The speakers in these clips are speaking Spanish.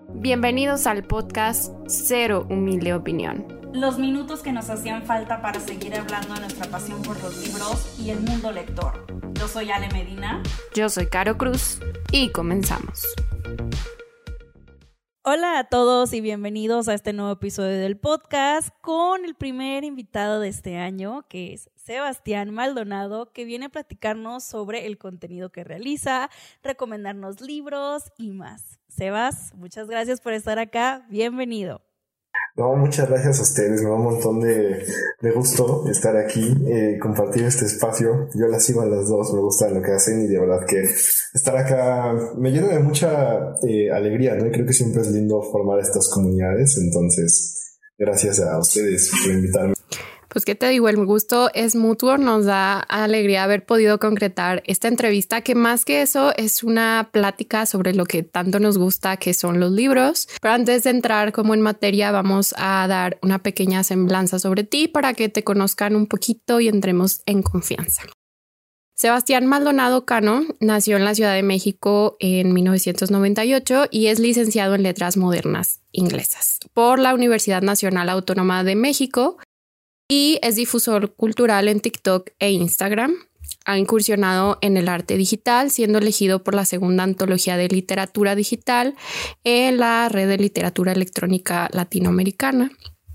Bienvenidos al podcast Cero Humilde Opinión. Los minutos que nos hacían falta para seguir hablando de nuestra pasión por los libros y el mundo lector. Yo soy Ale Medina. Yo soy Caro Cruz y comenzamos. Hola a todos y bienvenidos a este nuevo episodio del podcast con el primer invitado de este año, que es Sebastián Maldonado, que viene a platicarnos sobre el contenido que realiza, recomendarnos libros y más. Sebas, muchas gracias por estar acá, bienvenido. No, muchas gracias a ustedes, me da un montón de gusto estar aquí, compartir este espacio. Yo las sigo a las dos, me gusta lo que hacen y de verdad que estar acá me llena de mucha alegría, ¿no? Y creo que siempre es lindo formar estas comunidades, entonces gracias a ustedes por invitarme. Pues qué te digo, el gusto es mutuo, nos da alegría haber podido concretar esta entrevista, que más que eso es una plática sobre lo que tanto nos gusta, que son los libros. Pero antes de entrar como en materia, vamos a dar una pequeña semblanza sobre ti para que te conozcan un poquito y entremos en confianza. Sebastián Maldonado Cano nació en la Ciudad de México en 1998 y es licenciado en Letras Modernas Inglesas por la Universidad Nacional Autónoma de México. Y es difusor cultural en TikTok e Instagram. Ha incursionado en el arte digital, siendo elegido por la segunda antología de literatura digital en la Red de Literatura Electrónica Latinoamericana.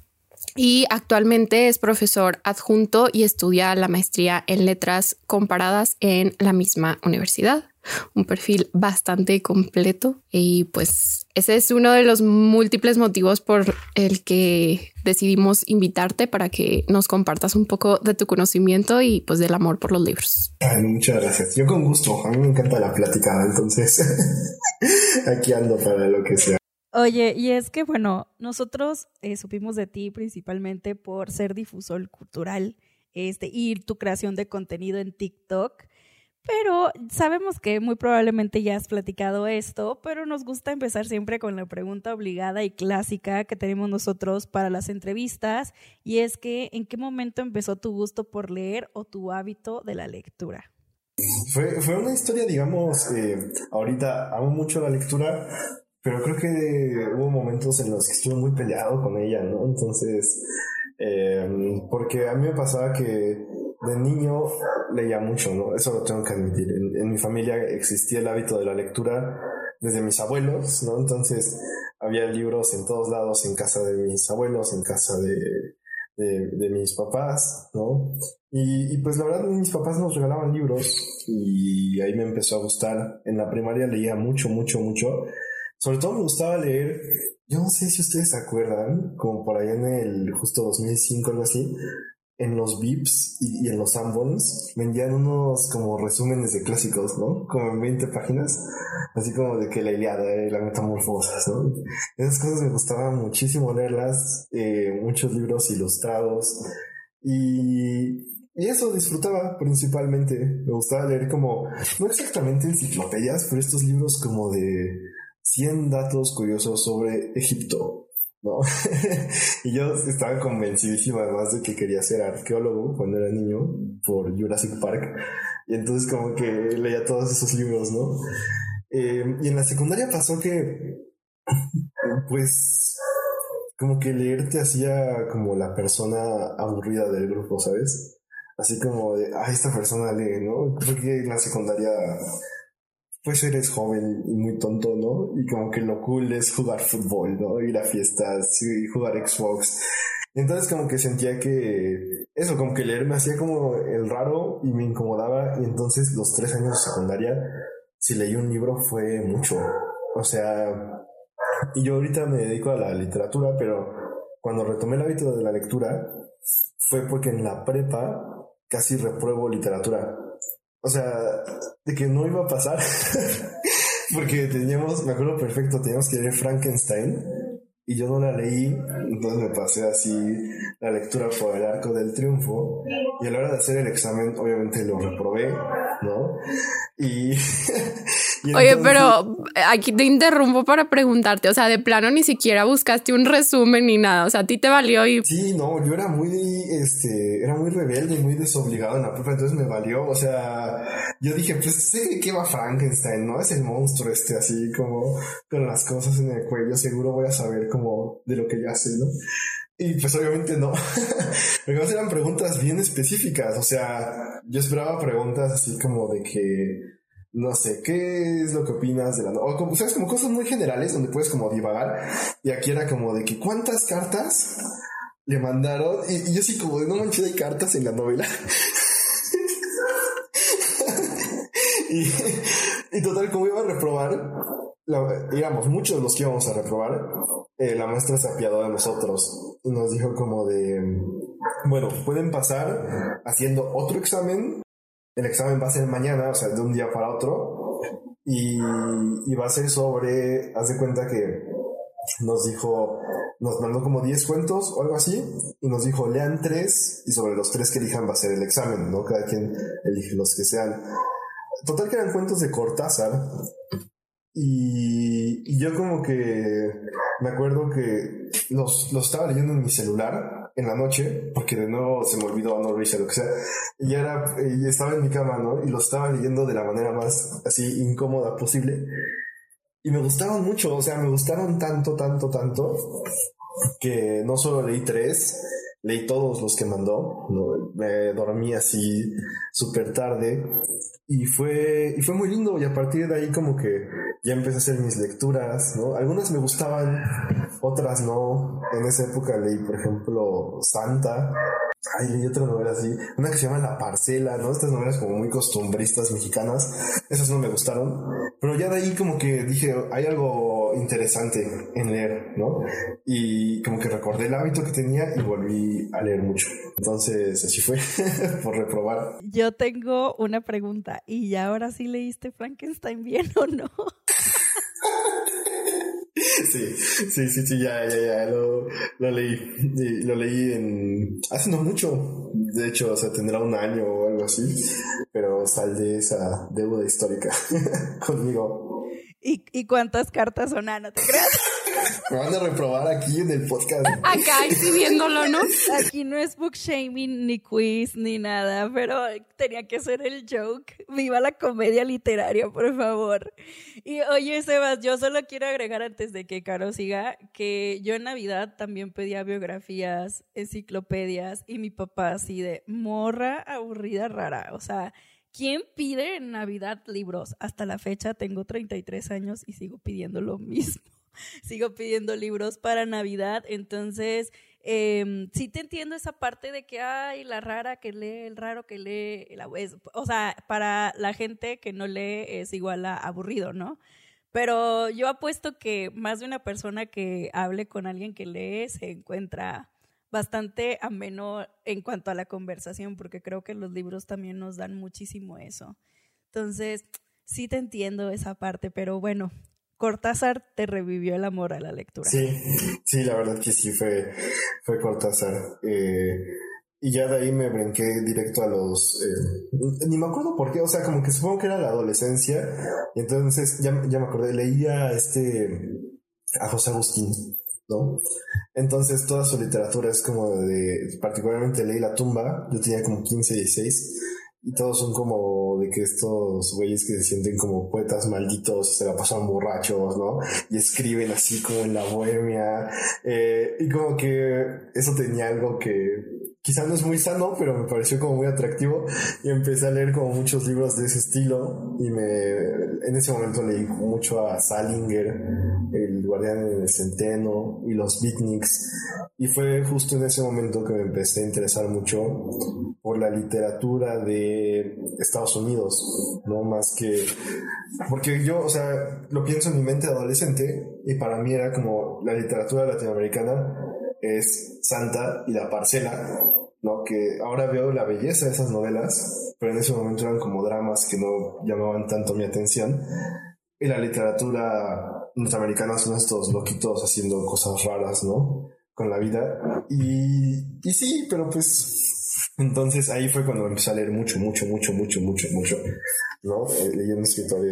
Y actualmente es profesor adjunto y estudia la maestría en letras comparadas en la misma universidad. Un perfil bastante completo y pues ese es uno de los múltiples motivos por el que decidimos invitarte para que nos compartas un poco de tu conocimiento y pues del amor por los libros. Ay, muchas gracias. Yo con gusto. A mí me encanta la plática, entonces aquí ando para lo que sea. Oye, y es que bueno, nosotros supimos de ti principalmente por ser difusor cultural y tu creación de contenido en TikTok. Pero sabemos que muy probablemente ya has platicado esto, pero nos gusta empezar siempre con la pregunta obligada y clásica que tenemos nosotros para las entrevistas, y es que ¿en qué momento empezó tu gusto por leer o tu hábito de la lectura? Fue una historia, digamos, ahorita amo mucho la lectura, pero creo que hubo momentos en los que estuve muy peleado con ella, ¿no? Entonces, porque a mí me pasaba que de niño leía mucho, ¿no? Eso lo tengo que admitir. En mi familia existía el hábito de la lectura desde mis abuelos, ¿no? Entonces había libros en todos lados, en casa de mis abuelos, en casa de mis papás, ¿no? Y pues la verdad mis papás nos regalaban libros y ahí me empezó a gustar. En la primaria leía mucho. Sobre todo me gustaba leer, yo no sé si ustedes se acuerdan, como por allá en el justo 2005, algo así, en los Vips y en los Sanborns vendían unos como resúmenes de clásicos, ¿no? Como en 20 páginas, así como de que la Ilíada y la Metamorfosis, ¿no? Esas cosas me gustaban muchísimo leerlas, muchos libros ilustrados y eso disfrutaba principalmente. Me gustaba leer como, no exactamente enciclopedias, pero estos libros como de 100 datos curiosos sobre Egipto, ¿no? Y yo estaba convencidísimo además de que quería ser arqueólogo cuando era niño por Jurassic Park, y entonces como que leía todos esos libros, ¿no? Y en la secundaria pasó que pues como que leer te hacía como la persona aburrida del grupo, ¿sabes? Así como de, esta persona lee, ¿no? Creo que en la secundaria pues eres joven y muy tonto, ¿no? Y como que lo cool es jugar fútbol, ¿no? Ir a fiestas y jugar Xbox. Entonces como que sentía que eso, como que leer me hacía como el raro y me incomodaba. Y entonces los 3 años de secundaria, si leí un libro fue mucho. O sea, y yo ahorita me dedico a la literatura, pero cuando retomé el hábito de la lectura fue porque en la prepa casi repruebo literatura. O sea, de que no iba a pasar porque me acuerdo perfecto, teníamos que leer Frankenstein y yo no la leí, entonces me pasé así la lectura por el Arco del Triunfo y a la hora de hacer el examen obviamente lo reprobé, ¿no? Y Oye, entonces, pero aquí te interrumpo para preguntarte, o sea, de plano ni siquiera buscaste un resumen ni nada, o sea, a ti te valió y... sí, no, yo era muy rebelde, muy desobligado en la prepa, entonces me valió, o sea, yo dije, pues sé de qué va Frankenstein, ¿no? Es el monstruo así como con las cosas en el cuello, seguro voy a saber como de lo que ya sé, ¿no? Y pues obviamente no, porque además eran preguntas bien específicas, o sea, yo esperaba preguntas así como de que, no sé, ¿qué es lo que opinas de la novela? O como, ¿sabes? Como cosas muy generales donde puedes como divagar, y aquí era como de que ¿cuántas cartas le mandaron? Y yo sí como de no manches, hay cartas en la novela. y, y total, como iba a reprobar, íbamos muchos los que íbamos a reprobar, la maestra se apiadó de nosotros y nos dijo como de, bueno, pueden pasar haciendo otro examen, el examen va a ser mañana, o sea, de un día para otro, y va a ser sobre, haz de cuenta que nos dijo, nos mandó como 10 cuentos o algo así, y nos dijo, lean 3, y sobre los 3 que elijan va a ser el examen, ¿no? Cada quien elige los que sean. Total que eran cuentos de Cortázar, y yo como que me acuerdo que los estaba leyendo en mi celular en la noche, porque de nuevo se me olvidó, no lo hice, lo que sea, y estaba en mi cama, ¿no? Y los estaba leyendo de la manera más así incómoda posible, y me gustaron mucho, o sea, me gustaron tanto, que no solo leí 3, leí todos los que mandó, ¿no? Me dormí así súper tarde y fue muy lindo, y a partir de ahí como que ya empecé a hacer mis lecturas, ¿no? Algunas me gustaban, otras no. En esa época leí, por ejemplo, Santa. Leí otra novela así, una que se llama La Parcela, ¿no? Estas novelas como muy costumbristas mexicanas, esas no me gustaron, pero ya de ahí como que dije, hay algo interesante en leer, ¿no? Y como que recordé el hábito que tenía y volví a leer mucho. Entonces, así fue, por reprobar. Yo tengo una pregunta, ¿y ya ahora sí leíste Frankenstein bien o no? Sí, ya, lo leí. Y lo leí hace no mucho. De hecho, o sea, tendrá un año o algo así. Pero saldé esa deuda histórica conmigo. ¿Y cuántas cartas son? No te creas. Me van a reprobar aquí en el podcast. Acá exhibiéndolo, ¿no? Aquí no es book shaming, ni quiz, ni nada, pero tenía que ser el joke. Viva la comedia literaria, por favor. Y oye, Sebas, yo solo quiero agregar antes de que Caro siga, que yo en Navidad también pedía biografías, enciclopedias, y mi papá así de morra aburrida rara. O sea, ¿quién pide en Navidad libros? Hasta la fecha tengo 33 años y sigo pidiendo lo mismo. Sigo pidiendo libros para Navidad, entonces sí te entiendo esa parte de que hay la rara que lee, el raro que lee, o sea, para la gente que no lee es igual a aburrido, ¿no? Pero yo apuesto que más de una persona que hable con alguien que lee se encuentra bastante ameno en cuanto a la conversación, porque creo que los libros también nos dan muchísimo eso. Entonces, sí te entiendo esa parte, pero bueno, Cortázar te revivió el amor a la lectura. Sí, la verdad que sí, fue Cortázar. Y ya de ahí me brinqué directo a los... ni me acuerdo por qué, o sea, como que supongo que era la adolescencia, y entonces ya me acordé, leía a José Agustín, ¿no? Entonces toda su literatura es como particularmente leí La Tumba, yo tenía como 15, 16, y todos son como de que estos güeyes que se sienten como poetas malditos y se la pasan borrachos, ¿no? Y escriben así como en la bohemia, y como que eso tenía algo que quizá no es muy sano, pero me pareció como muy atractivo, y empecé a leer como muchos libros de ese estilo, y en ese momento leí mucho a Salinger, El Guardián en el Centeno y los Beatniks, y fue justo en ese momento que me empecé a interesar mucho por la literatura de Estados Unidos, no más que porque yo, o sea, lo pienso en mi mente de adolescente, y para mí era como la literatura latinoamericana es Santa y La Parcela, ¿no? Que ahora veo la belleza de esas novelas, pero en ese momento eran como dramas que no llamaban tanto mi atención. Y la literatura norteamericana son estos loquitos haciendo cosas raras, ¿no? Con la vida. Y sí, pero pues... Entonces ahí fue cuando empecé a leer mucho, ¿no? Leyendo escritores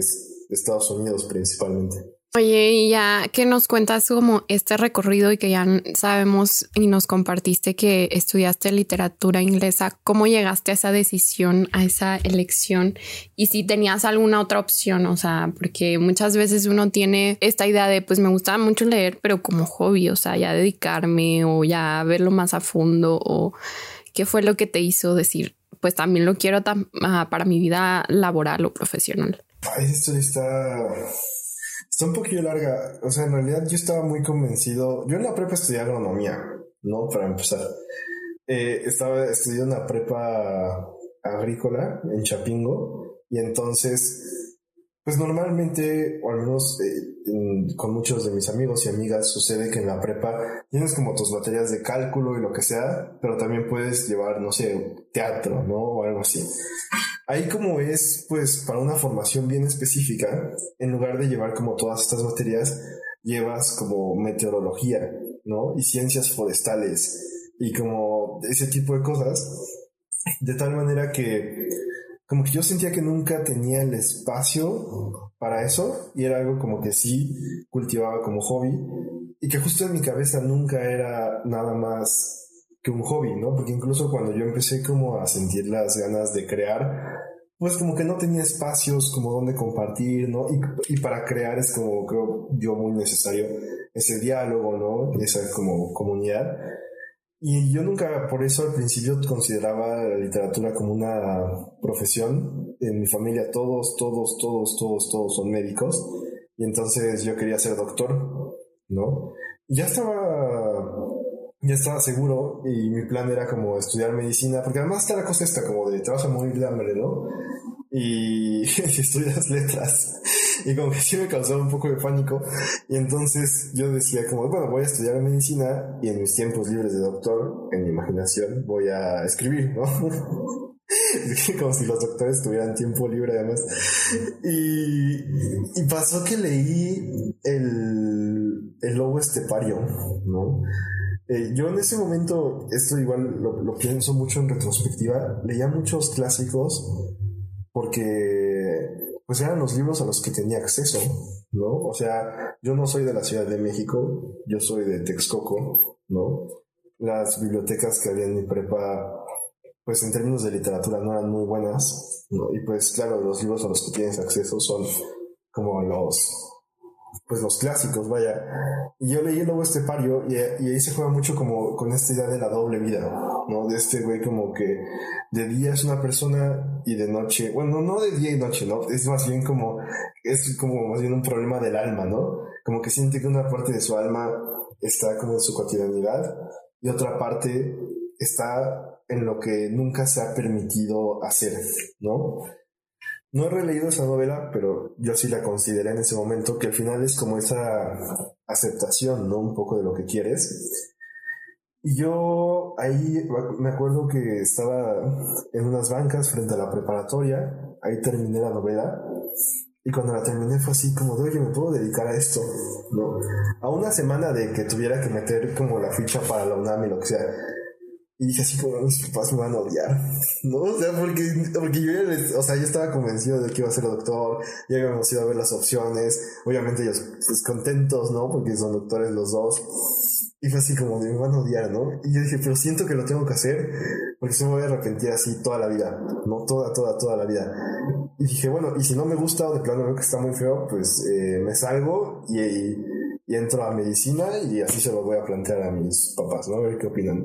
de Estados Unidos principalmente. Oye, y ya que nos cuentas como este recorrido y que ya sabemos y nos compartiste que estudiaste literatura inglesa, ¿cómo llegaste a esa decisión, a esa elección? Y si tenías alguna otra opción, o sea, porque muchas veces uno tiene esta idea de pues me gusta mucho leer, pero como hobby, o sea, ya dedicarme o ya verlo más a fondo, o qué fue lo que te hizo decir, pues también lo quiero para mi vida laboral o profesional. Esa historia está un poquillo larga. O sea, en realidad yo estaba muy convencido. Yo en la prepa estudié agronomía, ¿no? Para empezar. Estaba estudiando una prepa agrícola en Chapingo. Y entonces, pues normalmente, o al menos con muchos de mis amigos y amigas, sucede que en la prepa tienes como tus materias de cálculo y lo que sea, pero también puedes llevar, no sé, teatro, ¿no? O algo así. Ahí como es, pues, para una formación bien específica, en lugar de llevar como todas estas materias, llevas como meteorología, ¿no? Y ciencias forestales y como ese tipo de cosas, de tal manera que como que yo sentía que nunca tenía el espacio para eso y era algo como que sí cultivaba como hobby y que justo en mi cabeza nunca era nada más que un hobby, ¿no? Porque incluso cuando yo empecé como a sentir las ganas de crear, pues como que no tenía espacios como donde compartir, ¿no? Y para crear es como, creo yo, muy necesario ese diálogo, ¿no? Y esa como comunidad. Y yo nunca, por eso al principio consideraba la literatura como una profesión. En mi familia todos son médicos. Y entonces yo quería ser doctor, ¿no? Y ya estaba seguro y mi plan era como estudiar medicina, porque además está la cosa esta como de te vas a morir de hambre, ¿no? Y estudias letras y como que sí me causaba un poco de pánico y entonces yo decía como bueno, voy a estudiar medicina y en mis tiempos libres de doctor, en mi imaginación, voy a escribir, ¿no? Como si los doctores tuvieran tiempo libre además. Y pasó que leí el lobo estepario, ¿no? Yo en ese momento, esto igual lo pienso mucho en retrospectiva, leía muchos clásicos porque pues eran los libros a los que tenía acceso, ¿no? O sea, yo no soy de la Ciudad de México, yo soy de Texcoco, ¿no? Las bibliotecas que había en mi prepa, pues en términos de literatura no eran muy buenas, ¿no? Y pues claro, los libros a los que tienes acceso son como los clásicos, vaya. Y yo leí el lobo estepario y ahí se juega mucho como con esta idea de la doble vida, ¿no? De este güey como que de día es una persona y de noche, bueno, no de día y noche, ¿no? Es más bien como más bien un problema del alma, ¿no? Como que siente que una parte de su alma está como en su cotidianidad y otra parte está en lo que nunca se ha permitido hacer, ¿no? No he releído esa novela, pero yo sí la consideré en ese momento, que al final es como esa aceptación, ¿no? Un poco de lo que quieres. Y yo ahí me acuerdo que estaba en unas bancas frente a la preparatoria, ahí terminé la novela, y cuando la terminé fue así como de, oye, me puedo dedicar a esto, ¿no? A una semana de que tuviera que meter como la ficha para la UNAM y lo que sea. Y dije así como, mis papás me van a odiar, ¿no? O sea, porque yo yo estaba convencido de que iba a ser doctor, ya habíamos ido a ver las opciones, obviamente ellos pues contentos, ¿no? Porque son doctores los dos. Y fue así como, me van a odiar, ¿no? Y yo dije, pero siento que lo tengo que hacer, porque se me voy a arrepentir así toda la vida, ¿no? Toda la vida. Y dije, bueno, y si no me gusta o de plano veo que está muy feo, pues me salgo y entro a medicina y así se lo voy a plantear a mis papás, ¿no? A ver qué opinan.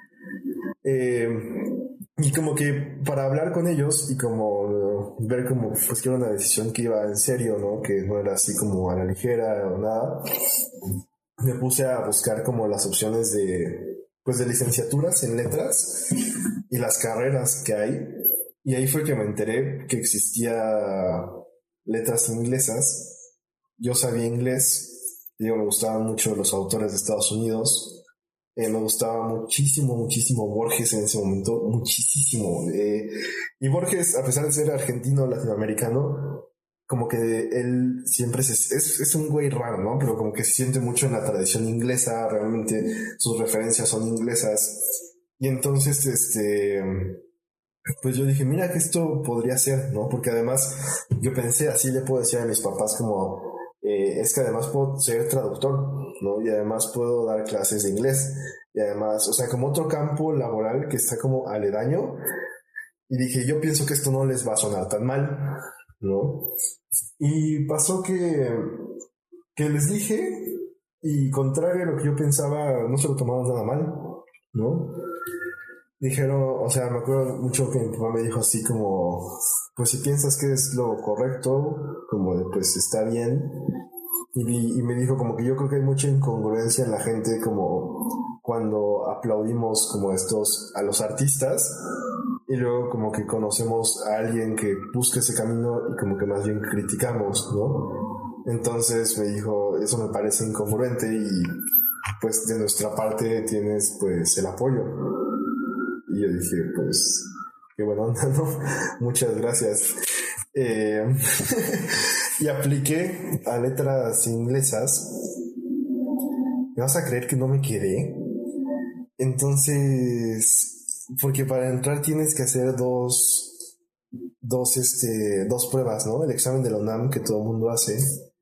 Y como que para hablar con ellos y como ver como pues que era una decisión que iba en serio, ¿no? Que no era así como a la ligera o nada, me puse a buscar como las opciones de licenciaturas en letras y las carreras que hay, y ahí fue que me enteré que existía letras inglesas. Yo sabía inglés, digo, me gustaban mucho los autores de Estados Unidos. Me gustaba muchísimo Borges en ese momento, muchísimo. Y Borges, a pesar de ser argentino, latinoamericano, como que él siempre es un güey raro, ¿no? Pero como que se siente mucho en la tradición inglesa, realmente sus referencias son inglesas. Y entonces, pues yo dije, mira que esto podría ser, ¿no? Porque además yo pensé, así le puedo decir a mis papás como, es que además puedo ser traductor, ¿no? Y además puedo dar clases de inglés. Y además, o sea, como otro campo laboral que está como aledaño. Y dije, yo pienso que esto no les va a sonar tan mal, ¿no? Y pasó que les dije, y contrario a lo que yo pensaba, no se lo tomaron nada mal, ¿no? Dijeron, o sea, me acuerdo mucho que mi papá me dijo así como, pues si piensas que es lo correcto, como de pues está bien. Y me dijo como que yo creo que hay mucha incongruencia en la gente como cuando aplaudimos como a los artistas y luego como que conocemos a alguien que busca ese camino y como que más bien criticamos, ¿no? Entonces me dijo, eso me parece incongruente y pues de nuestra parte tienes pues el apoyo. Y yo dije, pues, qué buena onda, ¿no? Muchas gracias. Y apliqué a letras inglesas. ¿Me vas a creer que no me quedé? Entonces, porque para entrar tienes que hacer dos pruebas, ¿no? El examen de la UNAM que todo el mundo hace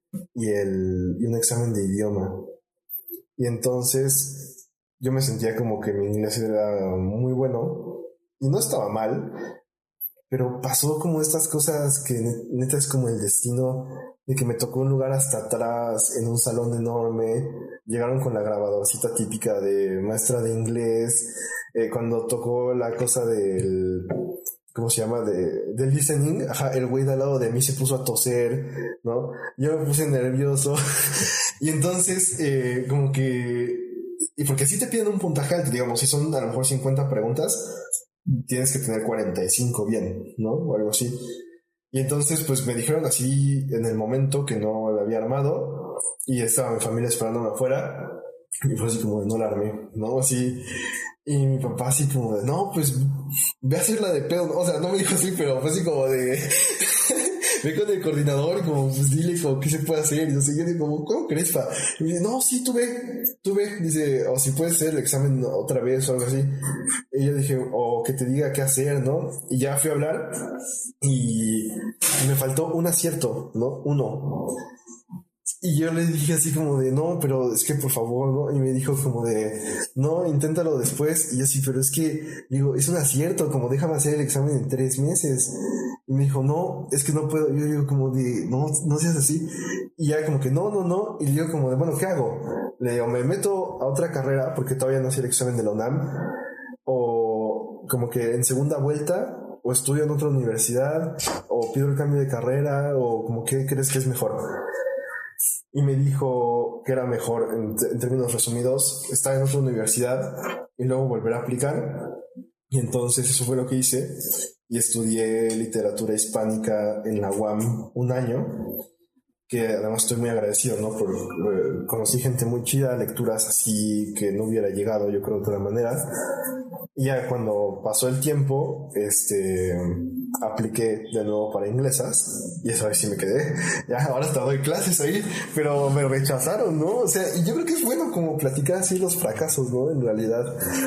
y un examen de idioma. Y entonces yo me sentía como que mi inglés era muy bueno y no estaba mal, pero pasó como estas cosas que neta es como el destino de que me tocó un lugar hasta atrás en un salón enorme. Llegaron con la grabadorcita típica de maestra de inglés. Cuando tocó la cosa del, ¿cómo se llama? Del listening, ajá, el güey de al lado de mí se puso a toser, ¿no? Yo me puse nervioso. Y entonces, como que, y porque sí te piden un puntaje alto, digamos, si son a lo mejor 50 preguntas, tienes que tener 45 bien, ¿no? O algo así. Y entonces, pues me dijeron así en el momento que no lo había armado y estaba mi familia esperándome afuera y fue así como de no la armé, ¿no? Así. Y mi papá así como de, no, pues ve a hacerla de pedo, ¿no? O sea, no me dijo así, pero fue así como de ve con el coordinador y como, pues dile como qué se puede hacer. Y yo sé, yo digo, ¿cómo crees, pa? Y me dice, no, sí, tú ve, dice, o si puedes hacer el examen otra vez o algo así. Y yo dije, o que te diga qué hacer, ¿no? Y ya fui a hablar y me faltó un acierto, ¿no? Uno. Y yo le dije así como de, no, pero es que por favor, ¿no? Y me dijo como de, no, inténtalo después. Y yo sí, pero es que, digo, es un acierto, como déjame hacer el examen en 3 meses. Y me dijo, no, es que no puedo. Yo digo como de, no seas así. Y ya como que, no. Y yo como de, bueno, ¿qué hago? Le digo, me meto a otra carrera porque todavía no hice el examen de la UNAM. O como que en segunda vuelta, o estudio en otra universidad, o pido el cambio de carrera, o como que crees que es mejor. Y me dijo que era mejor, en términos resumidos, estar en otra universidad y luego volver a aplicar. Y entonces eso fue lo que hice y estudié literatura hispánica en la UAM un año, que además estoy muy agradecido, ¿no? Conocí gente muy chida, lecturas así que no hubiera llegado, yo creo, de otra manera. Y ya cuando pasó el tiempo, apliqué de nuevo para inglesas y esa vez sí me quedé. Ya ahora hasta doy clases ahí, pero me rechazaron, ¿no? O sea, y yo creo que es bueno como platicar así los fracasos, ¿no? En realidad,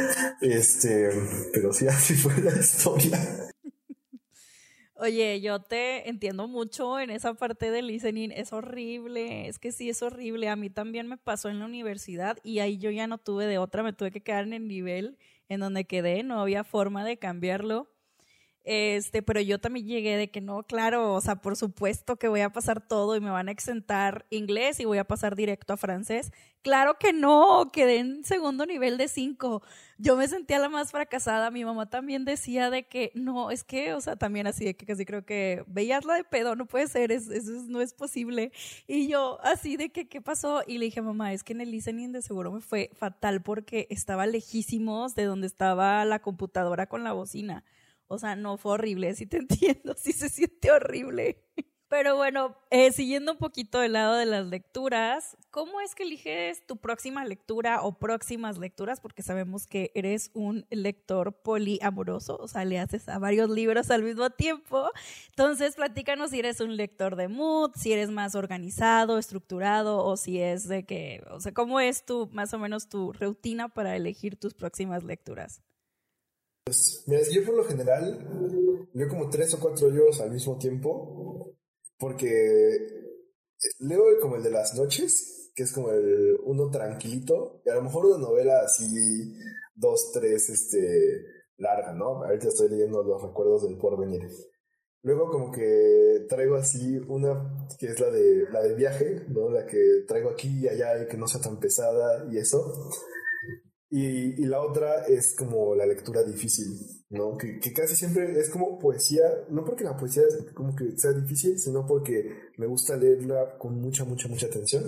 pero sí, así fue la historia. Oye, yo te entiendo mucho en esa parte del listening, es horrible, es que sí es horrible. A mí también me pasó en la universidad y ahí yo ya no tuve de otra, me tuve que quedar en el nivel en donde quedé, no había forma de cambiarlo. Pero yo también llegué de que no, claro, o sea, por supuesto que voy a pasar todo y me van a exentar inglés y voy a pasar directo a francés. Claro que no, quedé en segundo nivel de 5. Yo me sentía la más fracasada. Mi mamá también decía de que no, es que, o sea, también así de que casi creo que veías la de pedo, no puede ser, eso no es posible. Y yo así de que, ¿qué pasó? Y le dije, mamá, es que en el listening de seguro me fue fatal porque estaba lejísimos de donde estaba la computadora con la bocina. O sea, no, fue horrible, sí te entiendo, sí se siente horrible. Pero bueno, siguiendo un poquito del lado de las lecturas, ¿cómo es que eliges tu próxima lectura o próximas lecturas? Porque sabemos que eres un lector poliamoroso, o sea, le haces a varios libros al mismo tiempo. Entonces, platícanos si eres un lector de mood, si eres más organizado, estructurado, o si es de que, o sea, ¿cómo es más o menos tu rutina para elegir tus próximas lecturas? Mira, yo por lo general leo como 3 o 4 libros al mismo tiempo, porque leo como el de las noches, que es como uno tranquilito, y a lo mejor una novela así, 2, 3, larga, ¿no? Ahorita estoy leyendo Los recuerdos del porvenir. Luego como que traigo así una que es la de viaje, ¿no? La que traigo aquí y allá y que no sea tan pesada y eso. Y la otra es como la lectura difícil, ¿no? Que casi siempre es como poesía, no porque la poesía como que sea difícil, sino porque me gusta leerla con mucha, mucha, mucha atención.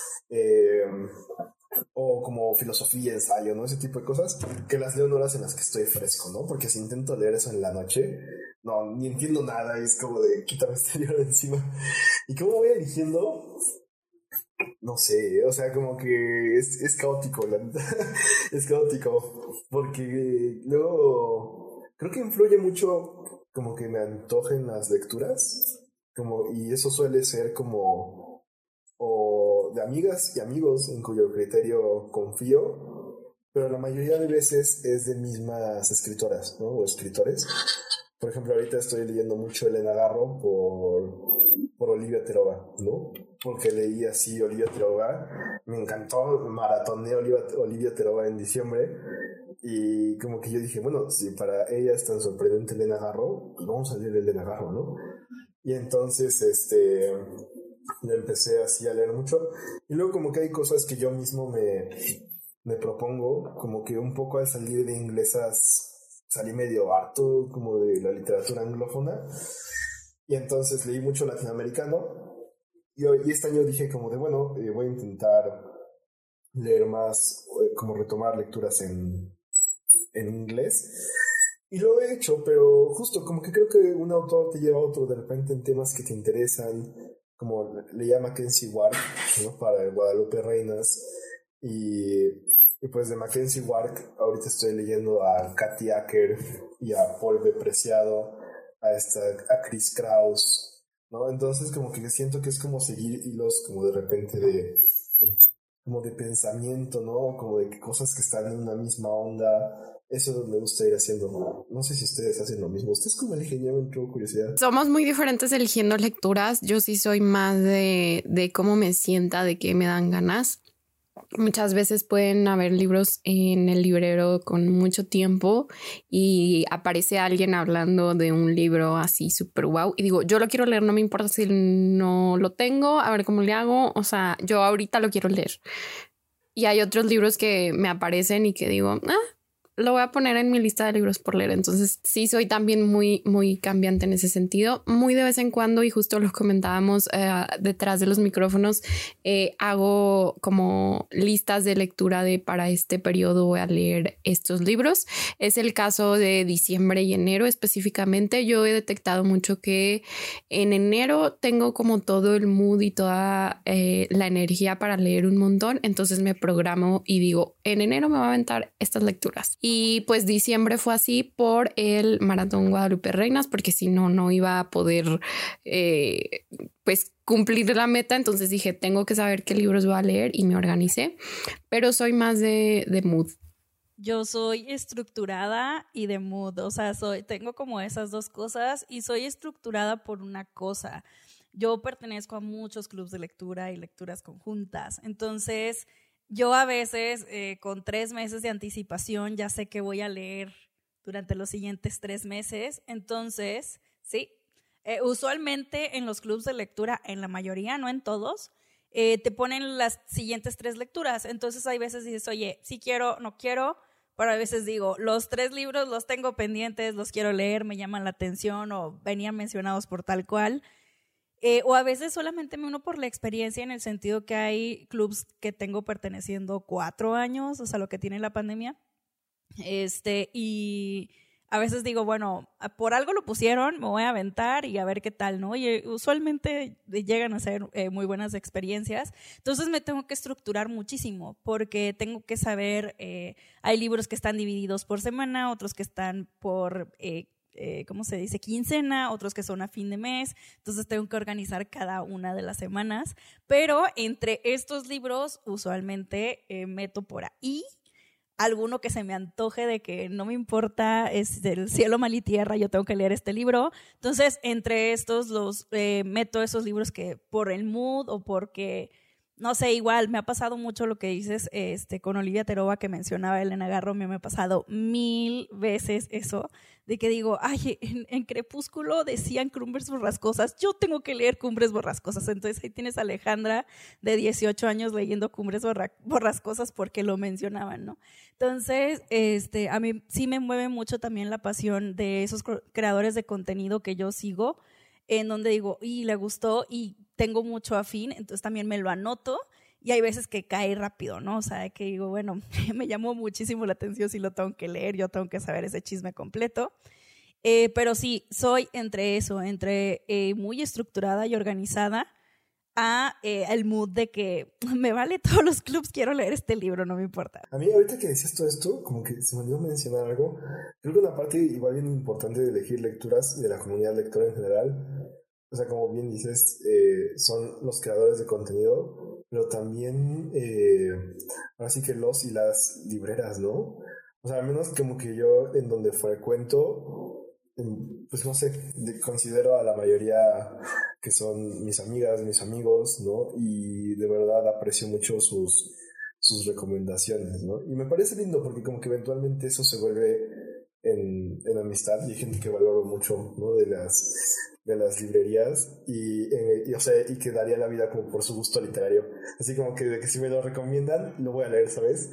O como filosofía, ensayo, ¿no? Ese tipo de cosas, que las leo en horas en las que estoy fresco, ¿no? Porque si intento leer eso en la noche, no, ni entiendo nada, es como de quítame este libro de encima. ¿Y cómo voy eligiendo? No sé, o sea, como que es caótico, la neta. Es caótico, porque luego creo que influye mucho como que me antojen las lecturas, y eso suele ser como o de amigas y amigos en cuyo criterio confío, pero la mayoría de veces es de mismas escritoras, ¿no? O escritores. Por ejemplo, ahorita estoy leyendo mucho Elena Garro por Olivia Terova, ¿no? Porque leí así Olivia Terova, me encantó, maratoneé Olivia Terova en diciembre, y como que yo dije, bueno, si para ella es tan sorprendente Elena Garro, pues vamos a leer Elena Garro, ¿no? Y entonces, le empecé así a leer mucho, y luego como que hay cosas que yo mismo me propongo, como que un poco al salir de inglesas salí medio harto como de la literatura anglófona, y entonces leí mucho latinoamericano, y este año dije como de bueno, voy a intentar leer más, como retomar lecturas en inglés, y lo he hecho, pero justo como que creo que un autor te lleva a otro de repente en temas que te interesan, como leía Mackenzie Ward, ¿no? Para Guadalupe Reinas, y pues de Mackenzie Ward ahorita estoy leyendo a Kathy Acker y a Paul B. Preciado, a Chris Kraus, ¿no? Entonces como que siento que es como seguir hilos como de repente como de pensamiento, ¿no? Como de cosas que están en una misma onda. Eso me gusta ir haciendo. No sé si ustedes hacen lo mismo. ¿Ustedes cómo eligen? Ya me entró curiosidad. Somos muy diferentes eligiendo lecturas. Yo sí soy más de cómo me sienta, de qué me dan ganas. Muchas veces pueden haber libros en el librero con mucho tiempo y aparece alguien hablando de un libro así súper wow y digo, yo lo quiero leer, no me importa si no lo tengo, a ver cómo le hago, o sea, yo ahorita lo quiero leer. Y hay otros libros que me aparecen y que digo, lo voy a poner en mi lista de libros por leer. Entonces sí soy también muy, muy cambiante en ese sentido. Muy de vez en cuando, y justo los comentábamos detrás de los micrófonos, hago como listas de lectura de para este periodo voy a leer estos libros. Es el caso de diciembre y enero específicamente. Yo he detectado mucho que en enero tengo como todo el mood y toda la energía para leer un montón. Entonces me programo y digo, en enero me voy a aventar estas lecturas. Y pues diciembre fue así por el Maratón Guadalupe Reinas, porque si no, no iba a poder pues cumplir la meta. Entonces dije, tengo que saber qué libros voy a leer y me organicé, pero soy más de mood. Yo soy estructurada y de mood, o sea, tengo como esas dos cosas y soy estructurada por una cosa. Yo pertenezco a muchos clubes de lectura y lecturas conjuntas, entonces yo a veces con 3 meses de anticipación ya sé que voy a leer durante los siguientes 3 meses. Entonces, sí, usualmente en los clubes de lectura, en la mayoría, no en todos, te ponen las siguientes 3 lecturas. Entonces hay veces dices, oye, sí quiero, no quiero, pero a veces digo, los 3 libros los tengo pendientes, los quiero leer, me llaman la atención o venían mencionados por tal cual. O a veces solamente me uno por la experiencia, en el sentido que hay clubs que tengo perteneciendo 4 años, o sea, lo que tiene la pandemia. Y a veces digo, bueno, por algo lo pusieron, me voy a aventar y a ver qué tal, ¿no? Y usualmente llegan a ser muy buenas experiencias. Entonces me tengo que estructurar muchísimo porque tengo que saber, hay libros que están divididos por semana, otros que están por ¿cómo se dice? Quincena, otros que son a fin de mes, entonces tengo que organizar cada una de las semanas, pero entre estos libros usualmente meto por ahí alguno que se me antoje de que no me importa, es del cielo, mal y tierra, yo tengo que leer este libro. Entonces, entre estos los meto esos libros que por el mood o porque, no sé, igual me ha pasado mucho lo que dices con Olivia Terova, que mencionaba Elena Garro. Me ha pasado 1000 veces eso, de que digo, ay, en Crepúsculo decían Cumbres Borrascosas, yo tengo que leer Cumbres Borrascosas. Entonces ahí tienes a Alejandra de 18 años leyendo Cumbres Borrascosas porque lo mencionaban, ¿no? Entonces, a mí sí me mueve mucho también la pasión de esos creadores de contenido que yo sigo, en donde digo, y le gustó y tengo mucho afín, entonces también me lo anoto. Y hay veces que cae rápido, ¿no? O sea, que digo, bueno, me llamó muchísimo la atención, si lo tengo que leer, yo tengo que saber ese chisme completo. Pero sí, soy entre eso, entre muy estructurada y organizada a el mood de que me vale todos los clubs, quiero leer este libro, no me importa. A mí ahorita que decías todo esto, como que se me olvidó mencionar algo. Creo que una parte igual bien importante de elegir lecturas y de la comunidad lectora en general, o sea, como bien dices, son los creadores de contenido, pero también ahora sí que los y las libreras, ¿no? O sea, al menos como que yo en donde frecuento, pues no sé, considero a la mayoría que son mis amigas, mis amigos, ¿no? Y de verdad aprecio mucho sus recomendaciones, ¿no? Y me parece lindo porque como que eventualmente eso se vuelve en amistad, y hay gente que valoro mucho, ¿no? De las librerías o sea, y que daría la vida como por su gusto literario, así como que de que si me lo recomiendan lo voy a leer, ¿sabes?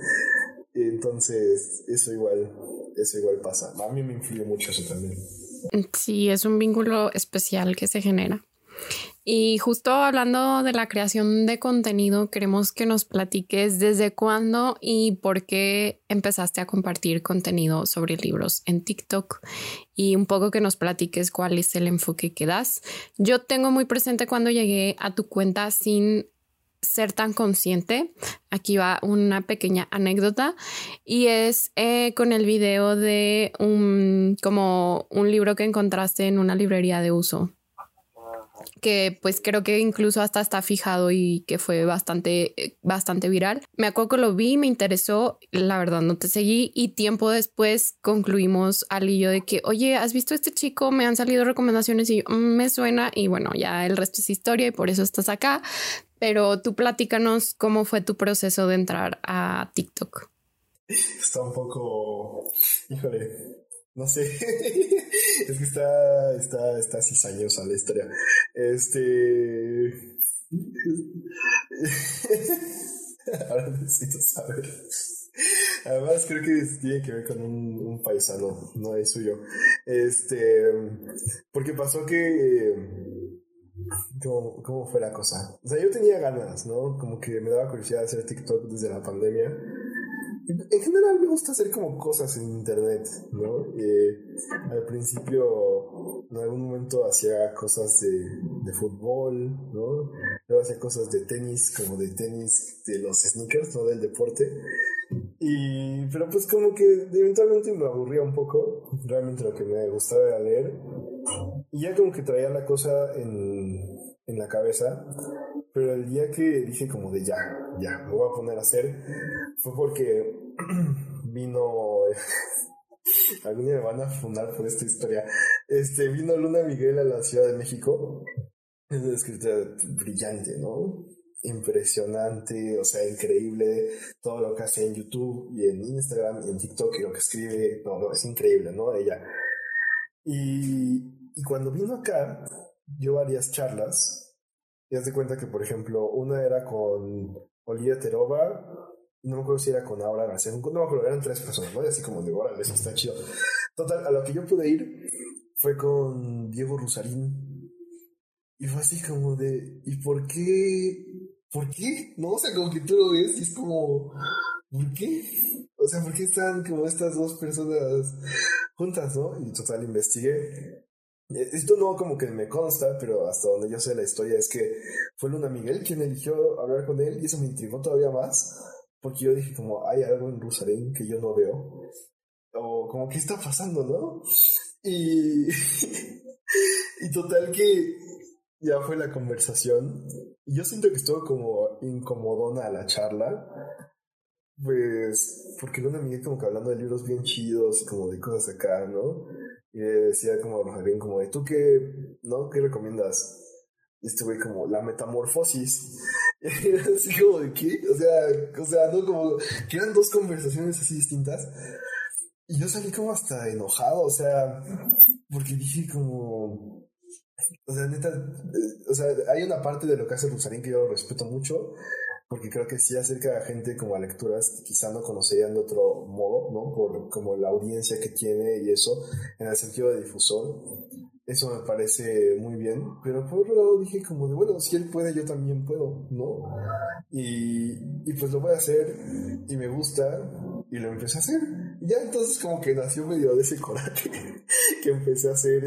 Entonces eso igual pasa. A mí me influye mucho eso también. Sí, es un vínculo especial que se genera. Y justo hablando de la creación de contenido, queremos que nos platiques desde cuándo y por qué empezaste a compartir contenido sobre libros en TikTok, y un poco que nos platiques cuál es el enfoque que das. Yo tengo muy presente cuando llegué a tu cuenta sin ser tan consciente. Aquí va una pequeña anécdota, y es con el video de como un libro que encontraste en una librería de uso, que pues creo que incluso hasta está fijado y que fue bastante viral. Me acuerdo que lo vi, me interesó, la verdad no te seguí, y tiempo después concluimos Ali y yo de que, oye, ¿has visto a este chico? Me han salido recomendaciones y me suena, y bueno, ya el resto es historia y por eso estás acá. Pero tú platícanos cómo fue tu proceso de entrar a TikTok. Está un poco, híjole, no sé, es que está cizañosa la historia. Ahora necesito saber. Además creo que tiene que ver con un paisano, no es suyo. Porque pasó que ¿cómo fue la cosa? O sea, yo tenía ganas, ¿no? Como que me daba curiosidad hacer TikTok desde la pandemia. En general me gusta hacer como cosas en internet, ¿no? Al principio, en algún momento hacía cosas de fútbol, ¿no? Luego hacía cosas de tenis, como de tenis de los sneakers, no del deporte. Pero pues como que eventualmente me aburría un poco. Realmente lo que me gustaba era leer. Y ya como que traía la cosa en la cabeza. Pero el día que dije como de ya, me voy a poner a hacer, fue porque vino... algún día me van a fundar por esta historia. Vino Luna Miguel a la Ciudad de México. Es una escritora brillante, ¿no? Impresionante, o sea, increíble todo lo que hace en YouTube y en Instagram y en TikTok, y lo que escribe, no, es increíble, ¿no? Ella. Y cuando vino acá, dio varias charlas, y haz de cuenta que, por ejemplo, una era con Olivia Terova, no me acuerdo si era con Aura García, no me acuerdo, eran 3 personas, ¿no? Y así como de, órale, eso está chido. Total, a lo que yo pude ir fue con Diego Rusarín, y fue así como de, ¿y por qué? ¿Por qué? No, o sea, como que tú lo ves y es como, ¿por qué? O sea, ¿por qué están como estas 2 personas juntas, no? Y total, investigué. Esto no como que me consta, pero hasta donde yo sé la historia es que fue Luna Miguel quien eligió hablar con él, y eso me intrigó todavía más, porque yo dije como, hay algo en Rusarín que yo no veo, o como, ¿qué está pasando, no? Y total que ya fue la conversación, y yo siento que estuvo como incomodona la charla, pues, porque una amiga como que hablando de libros bien chidos y como de cosas acá, ¿no? Y le decía como a Rogelín como de, ¿tú qué, no? ¿Qué recomiendas? Y este güey como, La Metamorfosis. Y era así como de, ¿qué? O sea, no como, que eran dos conversaciones así distintas. Y yo salí como hasta enojado, o sea, porque dije como, o sea, neta, o sea, hay una parte de lo que hace Rosalín que yo respeto mucho, porque creo que sí acerca a gente como a lecturas que quizá no conocerían de otro modo, ¿no? Por como la audiencia que tiene y eso, en el sentido de difusor. Eso me parece muy bien, pero por otro lado dije como de, bueno, si él puede, yo también puedo, ¿no? Y pues lo voy a hacer y me gusta y lo empecé a hacer. Y ya entonces como que nació medio de ese coraje que empecé a hacer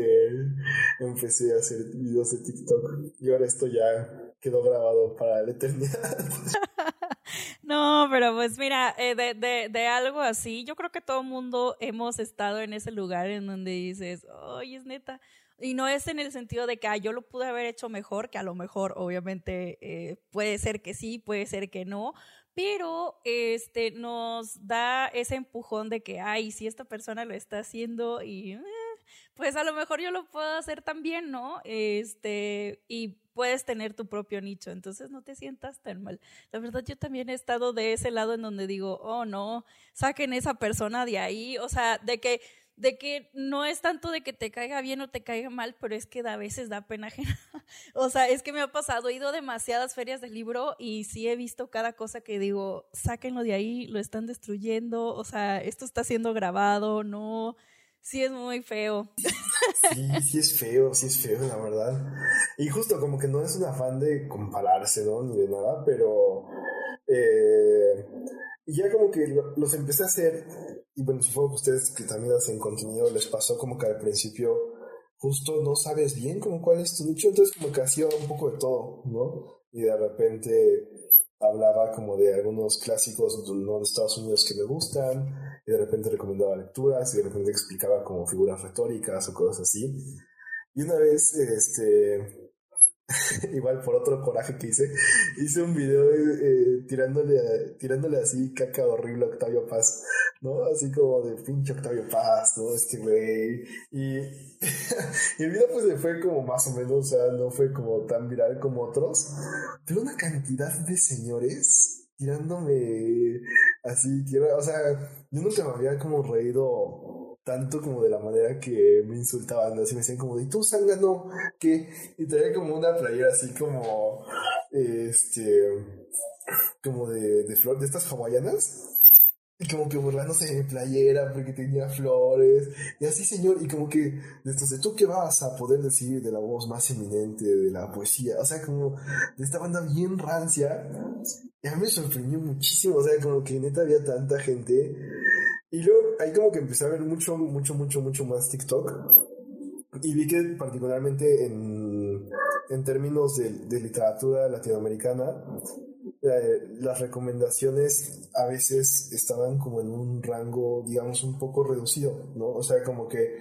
videos de TikTok y ahora esto ya quedó grabado para la eternidad. No, pero pues mira, de algo así, yo creo que todo mundo hemos estado en ese lugar en donde dices, oye, es neta. Y no es en el sentido de que yo lo pude haber hecho mejor, que a lo mejor obviamente puede ser que sí, puede ser que no, pero nos da ese empujón de que, ay, si esta persona lo está haciendo y pues a lo mejor yo lo puedo hacer también, ¿no? Y puedes tener tu propio nicho, entonces no te sientas tan mal. La verdad, yo también he estado de ese lado en donde digo, oh, no, saquen esa persona de ahí, o sea, de que no es tanto de que te caiga bien o te caiga mal, pero es que a veces da pena ajena. O sea, es que me ha pasado, he ido a demasiadas ferias del libro y sí he visto cada cosa que digo, sáquenlo de ahí, lo están destruyendo, o sea, esto está siendo grabado, no, sí es muy feo. Sí es feo, la verdad. Y justo como que no es un afán de compararse, ¿no? Ni de nada, pero y ya como que los empecé a hacer, y bueno, supongo que ustedes que también hacen contenido les pasó como que al principio justo no sabes bien como cuál es tu nicho, entonces como que hacía un poco de todo, ¿no? Y de repente hablaba como de algunos clásicos, ¿no? De Estados Unidos que me gustan, y de repente recomendaba lecturas, y de repente explicaba como figuras retóricas o cosas así. Y una vez, igual por otro coraje que hice un video tirándole así caca horrible a Octavio Paz, ¿no? Así como de pinche Octavio Paz, ¿no? Este güey. Y el video pues le fue como más o menos, o sea, no fue como tan viral como otros, pero una cantidad de señores tirándome así, o sea, yo nunca me había como reído tanto como de la manera que me insultaban, así me decían como de, ¿y tú, zángano, qué? Y traía como una playera así como, como de flor, de estas hawaianas, y como que burlándose de mi playera porque tenía flores, y así, señor, y como que, entonces, ¿tú qué vas a poder decir de la voz más eminente de la poesía? O sea, como de esta banda bien rancia, y a mí me sorprendió muchísimo, o sea, como que neta había tanta gente. Y luego ahí como que empecé a ver mucho más TikTok. Y vi que particularmente en términos de literatura latinoamericana, las recomendaciones a veces estaban como en un rango, digamos, un poco reducido, ¿no? O sea, como que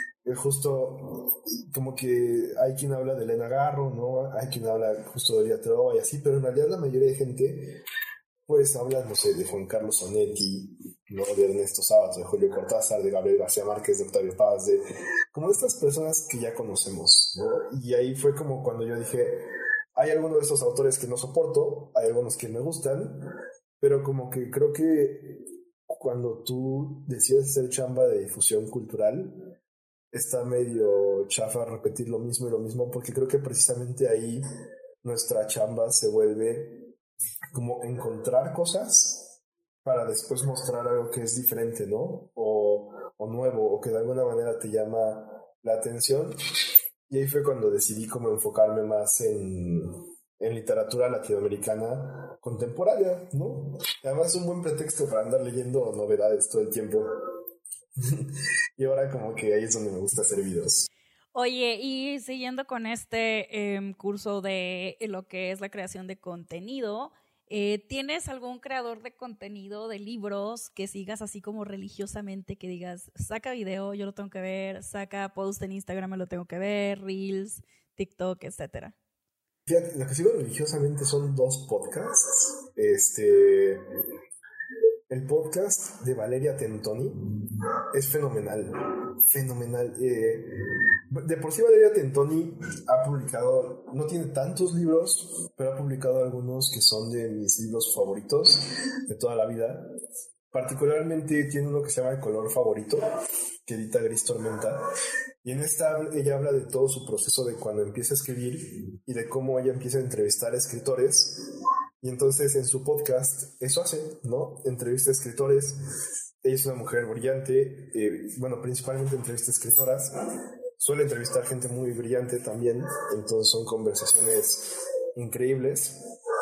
justo, como que hay quien habla de Elena Garro, ¿no? Hay quien habla justo de Elia Trova y así, pero en realidad la mayoría de gente pues hablan, no sé, de Juan Carlos Onetti, ¿no? De Ernesto Sábato, de Julio Cortázar, de Gabriel García Márquez, de Octavio Paz, de como estas personas que ya conocemos, ¿no? Y ahí fue como cuando yo dije, hay algunos de esos autores que no soporto, hay algunos que me gustan, pero como que creo que cuando tú decides hacer chamba de difusión cultural, está medio chafa repetir lo mismo y lo mismo, porque creo que precisamente ahí nuestra chamba se vuelve como encontrar cosas para después mostrar algo que es diferente, ¿no? O nuevo, o que de alguna manera te llama la atención. Y ahí fue cuando decidí como enfocarme más en literatura latinoamericana contemporánea, ¿no? Además es un buen pretexto para andar leyendo novedades todo el tiempo. Y ahora como que ahí es donde me gusta hacer videos. Oye, y siguiendo con este curso de lo que es la creación de contenido, ¿tienes algún creador de contenido de libros que sigas así como religiosamente, que digas, saca video, yo lo tengo que ver, saca post en Instagram, me lo tengo que ver, Reels, TikTok, etcétera? Fíjate, lo que sigo religiosamente son 2 podcasts. el podcast de Valeria Tentoni es fenomenal. De por sí Valeria Tentoni ha publicado, no tiene tantos libros, pero ha publicado algunos que son de mis libros favoritos de toda la vida. Particularmente tiene uno que se llama El color favorito, que edita Gris Tormenta. Y en esta ella habla de todo su proceso de cuando empieza a escribir y de cómo ella empieza a entrevistar a escritores. Y entonces en su podcast eso hace, ¿no? Entrevista a escritores. Ella es una mujer brillante, principalmente entrevista a escritoras. Suele entrevistar gente muy brillante también, entonces son conversaciones increíbles.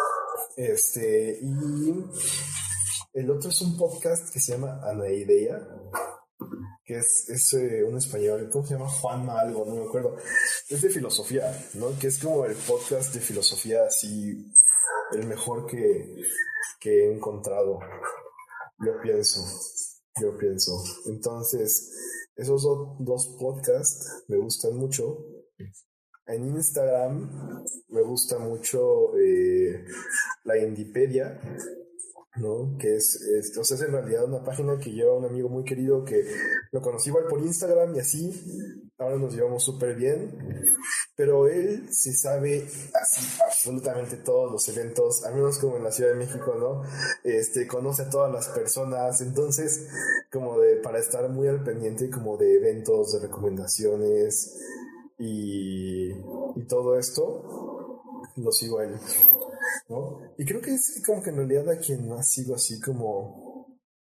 Y el otro es un podcast que se llama Anaidea, que es un español, ¿cómo se llama? Juanma algo, no me acuerdo. Es de filosofía, ¿no? Que es como el podcast de filosofía así, el mejor que he encontrado, yo pienso. Entonces, esos dos podcasts me gustan mucho. En Instagram me gusta mucho la Indipedia, ¿no? Que es en realidad una página que lleva un amigo muy querido que lo conocí igual por Instagram y así, ahora nos llevamos súper bien, pero él se sabe así absolutamente todos los eventos, al menos como en la Ciudad de México, ¿no? Conoce a todas las personas, entonces para estar muy al pendiente como de eventos, de recomendaciones y todo esto, lo sigo a él, ¿no? Y creo que es como que en realidad a quien más sigo así como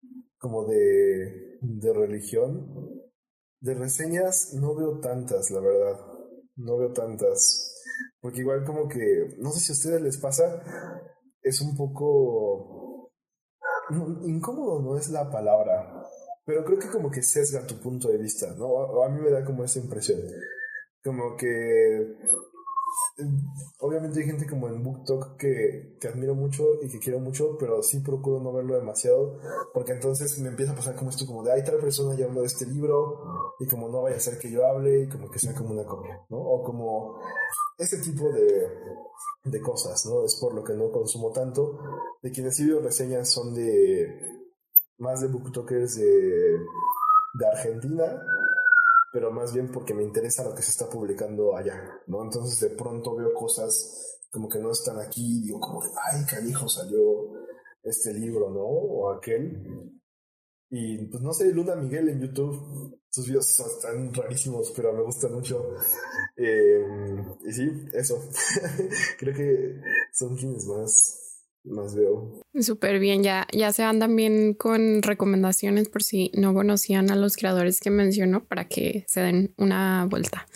de religión, de reseñas no veo tantas, la verdad, no veo tantas, porque igual como que, no sé si a ustedes les pasa, es un poco incómodo, no es la palabra, pero creo que como que sesga tu punto de vista, ¿no? O a mí me da como esa impresión, como que obviamente hay gente como en BookTok que admiro mucho y que quiero mucho, pero sí procuro no verlo demasiado, porque entonces me empieza a pasar como esto, como de, ay, tal persona ya habló de este libro, y como no vaya a ser que yo hable, y como que sea como una copia, ¿no? O como ese tipo de cosas, ¿no? Es por lo que no consumo tanto. De quienes sí veo reseñas son más de BookTokers de Argentina, pero más bien porque me interesa lo que se está publicando allá, ¿no? Entonces de pronto veo cosas como que no están aquí y digo como, ay, canijo, salió este libro, ¿no? O aquel. Y pues no sé, Luna Miguel en YouTube, sus videos están rarísimos, pero me gustan mucho. Y sí, eso. Creo que son quienes más veo. Súper bien, ya se andan bien con recomendaciones por si no conocían a los creadores que menciono para que se den una vuelta.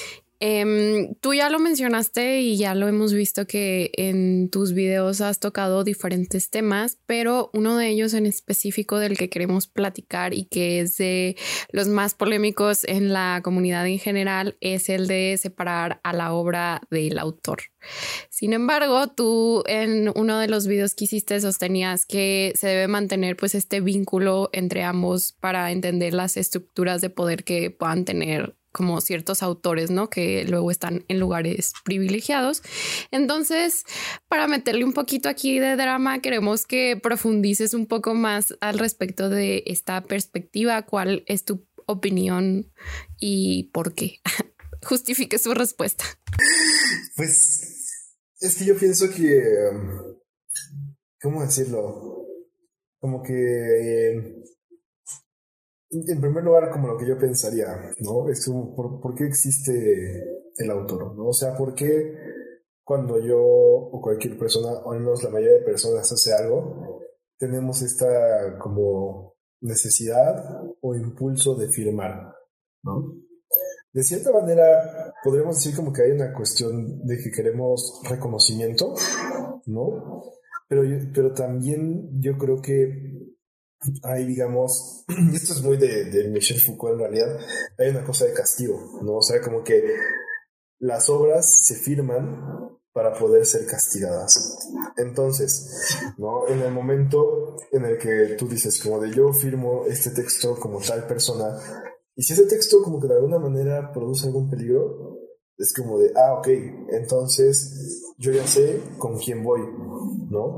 Tú ya lo mencionaste y ya lo hemos visto que en tus videos has tocado diferentes temas, pero uno de ellos en específico del que queremos platicar y que es de los más polémicos en la comunidad en general es el de separar a la obra del autor. Sin embargo, tú en uno de los videos que hiciste sostenías que se debe mantener pues este vínculo entre ambos para entender las estructuras de poder que puedan tener como ciertos autores, ¿no? Que luego están en lugares privilegiados. Entonces, para meterle un poquito aquí de drama, queremos que profundices un poco más al respecto de esta perspectiva. ¿Cuál es tu opinión y por qué? Justifique su respuesta. Pues es que yo pienso que, ¿cómo decirlo? Como que en primer lugar, como lo que yo pensaría, ¿no? Es como, ¿por qué existe el autor, ¿no? O sea, ¿por qué cuando yo o cualquier persona, o al menos la mayoría de personas hace algo, tenemos esta como necesidad o impulso de firmar, ¿no? De cierta manera, podríamos decir como que hay una cuestión de que queremos reconocimiento, ¿no? Pero también yo creo que hay, digamos, y esto es muy de Michel Foucault en realidad, hay una cosa de castigo, ¿no? O sea, como que las obras se firman para poder ser castigadas. Entonces, ¿no? En el momento en el que tú dices como de yo firmo este texto como tal persona, y si ese texto como que de alguna manera produce algún peligro, es como de, ok, entonces yo ya sé con quién voy, ¿no?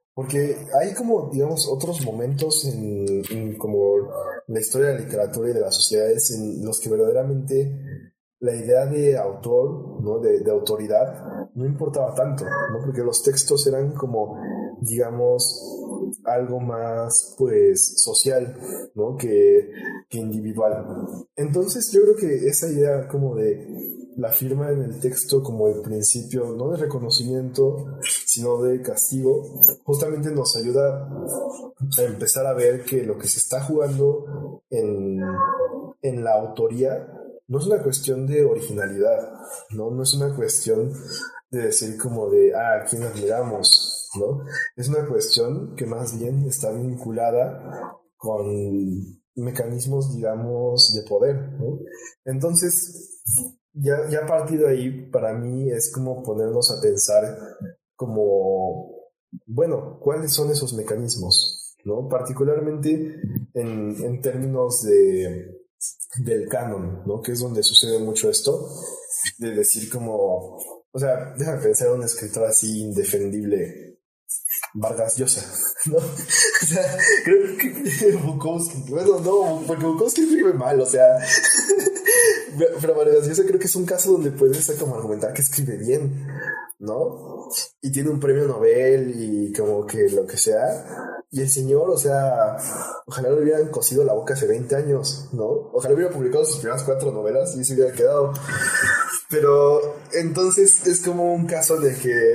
Porque hay como, digamos, otros momentos en como la historia de la literatura y de las sociedades en los que verdaderamente la idea de autor, ¿no? De autoridad, no importaba tanto, ¿no? Porque los textos eran como, digamos, algo más, pues, social, ¿no? Que individual. Entonces, yo creo que esa idea como de la firma en el texto como el principio, no de reconocimiento, sino de castigo, justamente nos ayuda a empezar a ver que lo que se está jugando en la autoría no es una cuestión de originalidad, ¿no? No es una cuestión de decir como de, ¿a quién admiramos?, ¿no? Es una cuestión que más bien está vinculada con mecanismos, digamos, de poder, ¿no? Entonces, ya a partir de ahí, para mí es como ponernos a pensar como, bueno, ¿cuáles son esos mecanismos?, ¿no? Particularmente en términos del canon, ¿no? Que es donde sucede mucho esto, de decir como, o sea, déjame pensar en un escritor así indefendible, Vargas Llosa, ¿no? O sea, creo que Bukowski, bueno, no, porque Bukowski escribe mal, o sea, pero Vargas Llosa creo que es un caso donde puedes como argumentar que escribe bien, ¿no? Y tiene un premio Nobel y como que lo que sea. Y el señor, o sea, ojalá le hubieran cosido la boca hace 20 años, ¿no? Ojalá hubiera publicado sus primeras 4 novelas y se hubiera quedado. Pero entonces es como un caso de que...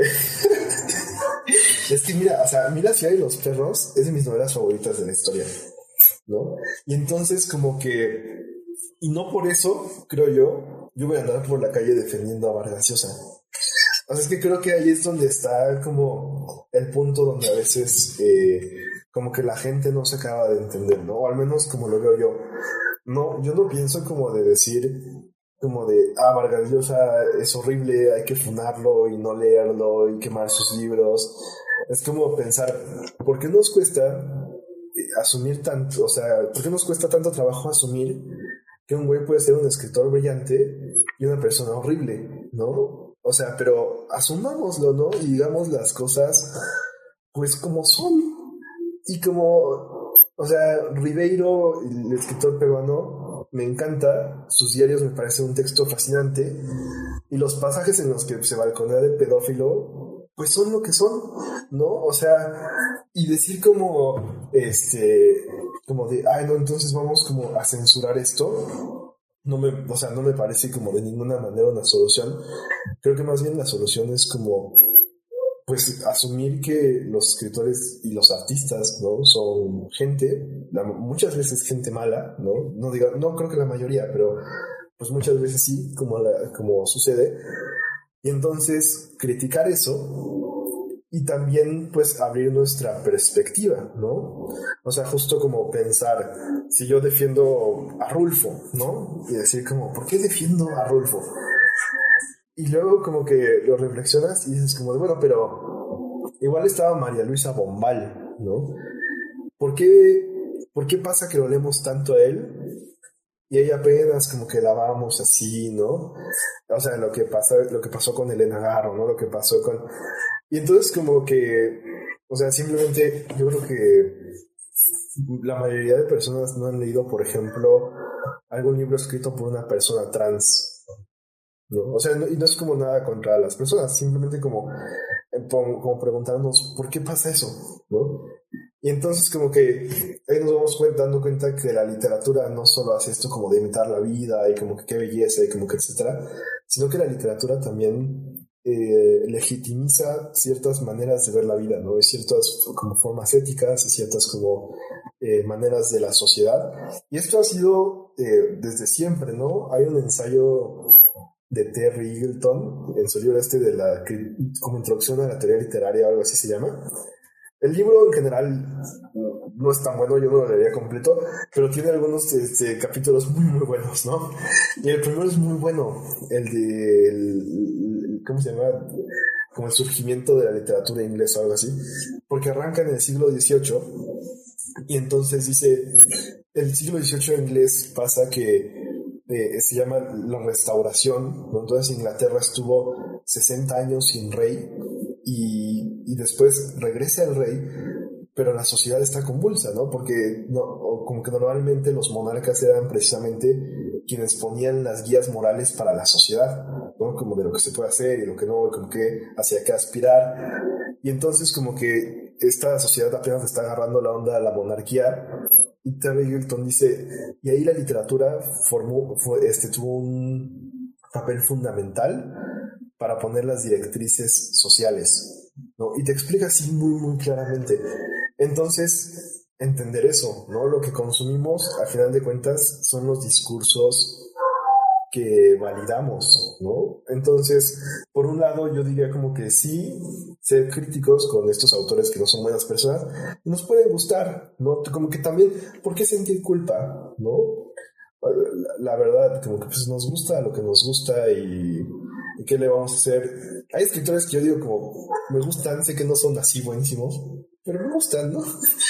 Es que mira, o sea, Mira Ciudad y los perros es de mis novelas favoritas de la historia, ¿no? Y entonces como que... Y no por eso, creo yo voy a andar por la calle defendiendo a Vargas Llosa. O sea, es que creo que ahí es donde está como el punto donde a veces como que la gente no se acaba de entender, ¿no? O al menos como lo veo yo. No, yo no pienso como de decir como de, Vargas Llosa es horrible, hay que funarlo y no leerlo y quemar sus libros. Es como pensar, ¿por qué nos cuesta asumir tanto, o sea, por qué nos cuesta tanto trabajo asumir que un güey puede ser un escritor brillante y una persona horrible, ¿no? O sea, pero asumámoslo, ¿no? Y digamos las cosas, pues, como son. Y como, o sea, Ribeiro, el escritor peruano, me encanta. Sus diarios me parecen un texto fascinante. Y los pasajes en los que se balconea de pedófilo, pues son lo que son, ¿no? O sea, y decir como, como de, no, entonces vamos como a censurar esto. No me parece como de ninguna manera una solución. Creo que más bien la solución es como, pues, asumir que los escritores y los artistas, ¿no? Son gente, muchas veces gente mala, ¿no? No creo que la mayoría, pero pues muchas veces sí, como sucede. Y entonces criticar eso y también pues abrir nuestra perspectiva, ¿no? O sea, justo como pensar, si yo defiendo a Rulfo, ¿no? Y decir como, ¿por qué defiendo a Rulfo? Y luego como que lo reflexionas y dices como, bueno, pero igual estaba María Luisa Bombal, ¿no? ¿Por qué pasa que lo leemos tanto a él? Y ella apenas como que la vamos así, ¿no? O sea, lo que pasó con Elena Garro, ¿no? Lo que pasó con... Y entonces como que, o sea, simplemente yo creo que la mayoría de personas no han leído, por ejemplo, algún libro escrito por una persona trans, ¿no? O sea, y no es como nada contra las personas, simplemente como preguntarnos, ¿por qué pasa eso?, ¿no? Y entonces como que ahí nos vamos dando cuenta que la literatura no solo hace esto como de imitar la vida y como que qué belleza y como que etcétera, sino que la literatura también legitimiza ciertas maneras de ver la vida, ¿no? Ciertas como formas éticas y ciertas como maneras de la sociedad. Y esto ha sido desde siempre, ¿no? Hay un ensayo de Terry Eagleton en su libro como introducción a la teoría literaria o algo así se llama. El libro en general no es tan bueno, yo no lo leería completo, pero tiene algunos capítulos muy muy buenos, ¿no? Y el primero es muy bueno, ¿cómo se llama? Como el surgimiento de la literatura inglesa o algo así, porque arranca en el siglo XVIII y entonces dice, el siglo XVIII inglés pasa que se llama la Restauración, ¿no? Entonces Inglaterra estuvo 60 años sin rey y y después regresa el rey, pero la sociedad está convulsa, ¿no? Porque como que normalmente los monarcas eran precisamente quienes ponían las guías morales para la sociedad, ¿no? Como de lo que se puede hacer y lo que no, como que hacia qué aspirar. Y entonces como que esta sociedad apenas está agarrando la onda a la monarquía. Y T.R. Egerton dice, y ahí la literatura tuvo un papel fundamental para poner las directrices sociales, ¿no? Y te explica así muy, muy claramente. Entonces, entender eso, ¿no? Lo que consumimos, a final de cuentas, son los discursos que validamos, ¿no? Entonces, por un lado, yo diría como que sí, ser críticos con estos autores que no son buenas personas, nos pueden gustar, ¿no? Como que también, ¿por qué sentir culpa, no? La verdad, como que pues nos gusta lo que nos gusta y ¿qué le vamos a hacer? Hay escritores que yo digo como, me gustan, sé que no son así buenísimos, pero me gustan, ¿no?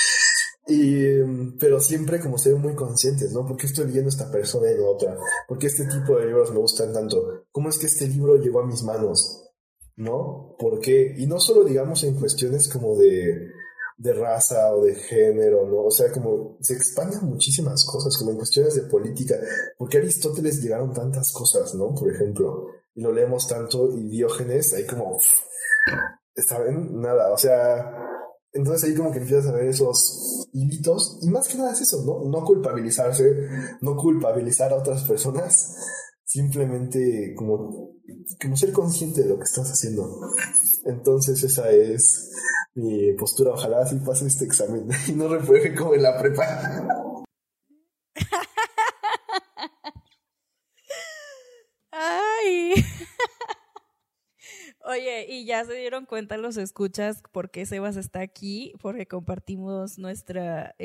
Pero siempre como ser muy conscientes, ¿no? ¿Por qué estoy leyendo esta persona y no otra? ¿Por qué este tipo de libros me gustan tanto? ¿Cómo es que este libro llegó a mis manos? ¿No? ¿Por qué? Y no solo digamos en cuestiones como de raza o de género, ¿no? O sea, como se expanden muchísimas cosas, como en cuestiones de política. ¿Por qué a Aristóteles llegaron tantas cosas, ¿no? Por ejemplo, y lo leemos tanto, y Diógenes, ahí como, ¿saben? Nada, o sea, entonces ahí como que empiezas a ver esos hilitos, y más que nada es eso, ¿no? No culpabilizarse, no culpabilizar a otras personas, simplemente como ser consciente de lo que estás haciendo. Entonces esa es mi postura. Ojalá así pase este examen y no repruebe como en la prepa. Ay. Oye, y ya se dieron cuenta los escuchas por qué Sebas está aquí, porque compartimos nuestra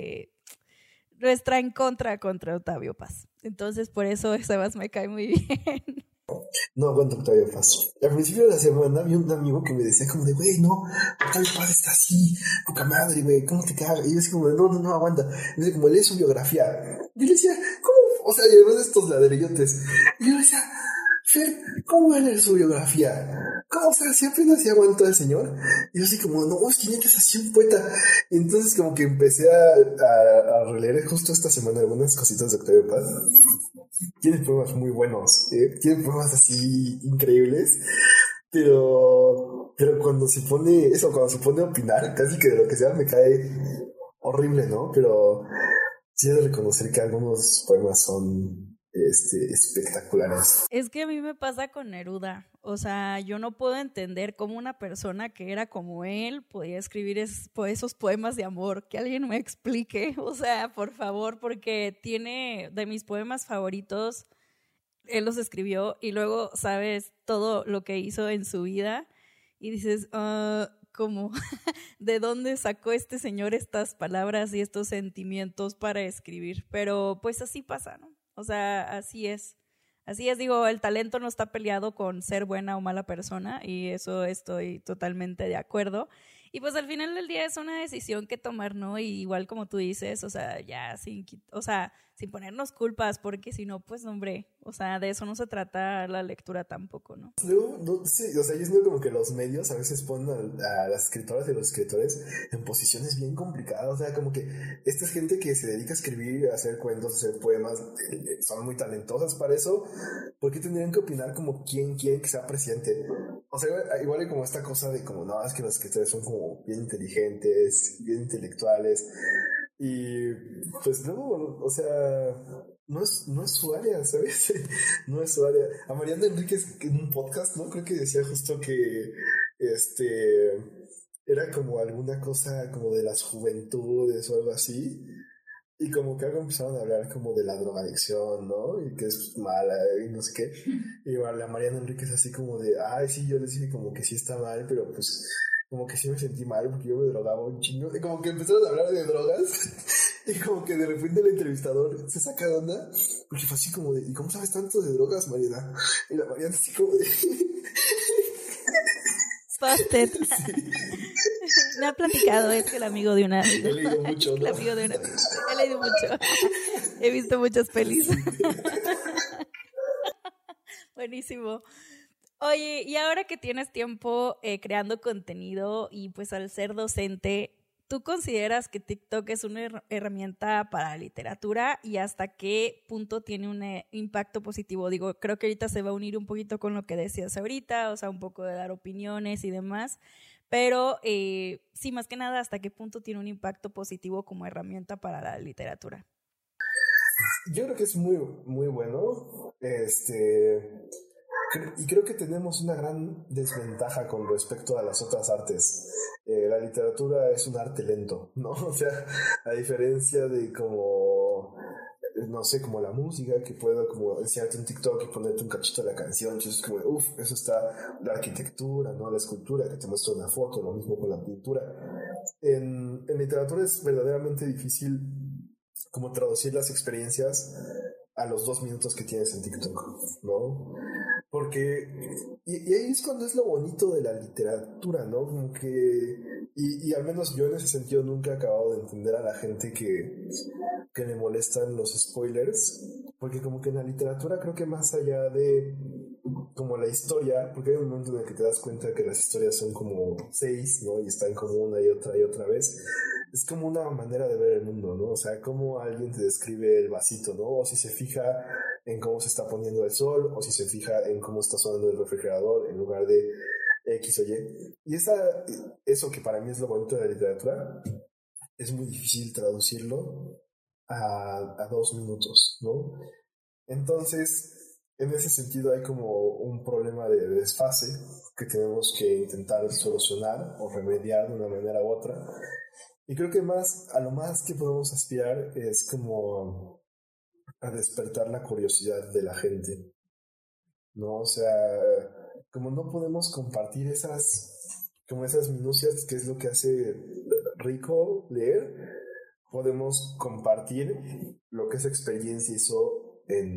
en contra Octavio Paz. Entonces, por eso Sebas me cae muy bien. No aguanto Octavio Paz. Al principio de la semana vi un amigo que me decía como de, güey, no, Octavio Paz está así, poca madre, güey, ¿cómo te cagas? Y yo así como de, no, aguanta. Y dice, como lee su biografía. Y yo le decía, ¿cómo? O sea, y además de estos ladrillotes. Y yo le decía, Fer, ¿cómo va a leer su biografía? ¿Cómo? O sea, si apenas se aguantó el señor. Y yo así como, no, es que neta es así un poeta. Y entonces como que empecé a releer justo esta semana algunas cositas de Octavio Paz. Tiene poemas muy buenos, tiene poemas así increíbles, pero cuando se pone a opinar, casi que de lo que sea me cae horrible, ¿no? Pero sí he de reconocer que algunos poemas son espectaculares. Es que a mí me pasa con Neruda, o sea, yo no puedo entender cómo una persona que era como él podía escribir esos poemas de amor, que alguien me explique, o sea, por favor, porque tiene de mis poemas favoritos, él los escribió y luego sabes todo lo que hizo en su vida y dices, ¿cómo? ¿De dónde sacó este señor estas palabras y estos sentimientos para escribir? Pero pues así pasa, ¿no? O sea, así es, digo, el talento no está peleado con ser buena o mala persona y eso estoy totalmente de acuerdo. Y pues al final del día es una decisión que tomar, ¿no? Y igual como tú dices, o sea, ya sin ponernos culpas, porque si no, pues hombre, o sea, de eso no se trata la lectura tampoco, ¿no? No, sí, o sea, yo siento como que los medios a veces ponen a las escritoras y los escritores en posiciones bien complicadas, o sea, como que esta gente que se dedica a escribir, a hacer cuentos, a hacer poemas, son muy talentosas para eso. ¿Por qué tendrían que opinar como quién quiere que sea presidente? O sea, igual hay como esta cosa de como, no, es que los escritores son como bien inteligentes, bien intelectuales. Y pues no, o sea, no es su área, ¿sabes? No es su área. A Mariana Enríquez en un podcast, ¿no? Creo que decía justo que era como alguna cosa como de las juventudes o algo así. Y como que algo empezaron a hablar como de la drogadicción, ¿no? Y que es mala y no sé qué. Y la Mariana Enríquez así como de, ay, sí, yo les dije como que sí está mal, pero pues como que sí me sentí mal porque yo me drogaba un chingo. Y como que empezaron a hablar de drogas. Y como que de repente el entrevistador se saca de onda porque fue así como de, ¿y cómo sabes tanto de drogas, Mariana? Y la Mariana así como de... Busted. Sí. Me ha platicado, es que el amigo de un amigo. He leído mucho, ¿no? El amigo de un amigo. He leído mucho. He visto muchas pelis. Sí. Buenísimo. Oye, y ahora que tienes tiempo creando contenido y pues al ser docente, ¿tú consideras que TikTok es una herramienta para la literatura y hasta qué punto tiene un impacto positivo? Digo, creo que ahorita se va a unir un poquito con lo que decías ahorita, o sea, un poco de dar opiniones y demás, pero sí, más que nada, ¿hasta qué punto tiene un impacto positivo como herramienta para la literatura? Yo creo que es muy, muy bueno. Y creo que tenemos una gran desventaja con respecto a las otras artes. La literatura es un arte lento, ¿no? O sea, a diferencia de como, no sé, como la música, que puedo como enseñarte un TikTok y ponerte un cachito de la canción, entonces es como, eso está la arquitectura, ¿no? La escultura, que te muestra una foto, lo mismo con la pintura. En literatura es verdaderamente difícil como traducir las experiencias a los 2 minutos que tienes en TikTok, ¿no? Porque, y ahí es cuando es lo bonito de la literatura, ¿no? Como que, y al menos yo en ese sentido nunca he acabado de entender a la gente que le molestan los spoilers, porque como que en la literatura creo que más allá de como la historia, porque hay un momento en el que te das cuenta que las historias son como 6, ¿no? Y están como una y otra vez. Es como una manera de ver el mundo, ¿no? O sea, cómo alguien te describe el vasito, ¿no? O si se fija en cómo se está poniendo el sol, o si se fija en cómo está sonando el refrigerador en lugar de X o Y. Y eso que para mí es lo bonito de la literatura, es muy difícil traducirlo a 2 minutos, ¿no? Entonces, en ese sentido hay como un problema de desfase que tenemos que intentar solucionar o remediar de una manera u otra. Y creo que a lo más que podemos aspirar es como a despertar la curiosidad de la gente, ¿no? O sea, como no podemos compartir esas minucias, que es lo que hace rico leer, podemos compartir lo que esa experiencia hizo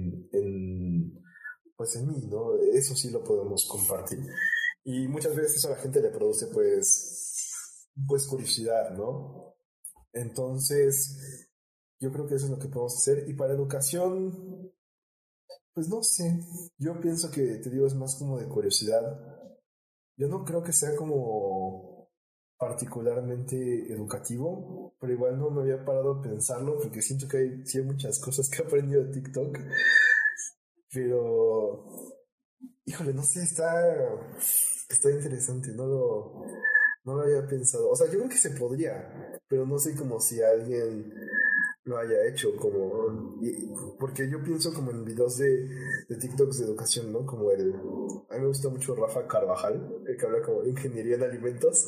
pues en mí, ¿no? Eso sí lo podemos compartir. Y muchas veces eso a la gente le produce pues curiosidad, ¿no? Entonces, yo creo que eso es lo que podemos hacer. Y para educación, pues no sé. Yo pienso que, te digo, es más como de curiosidad. Yo no creo que sea como particularmente educativo, pero igual no me había parado a pensarlo porque siento que sí hay muchas cosas que he aprendido de TikTok. Pero, híjole, no sé, está interesante, no lo había pensado. O sea, yo creo que se podría, pero no sé como si alguien lo haya hecho, porque yo pienso como en videos de TikToks de educación, ¿no? A mí me gusta mucho Rafa Carvajal, el que habla como de ingeniería en alimentos,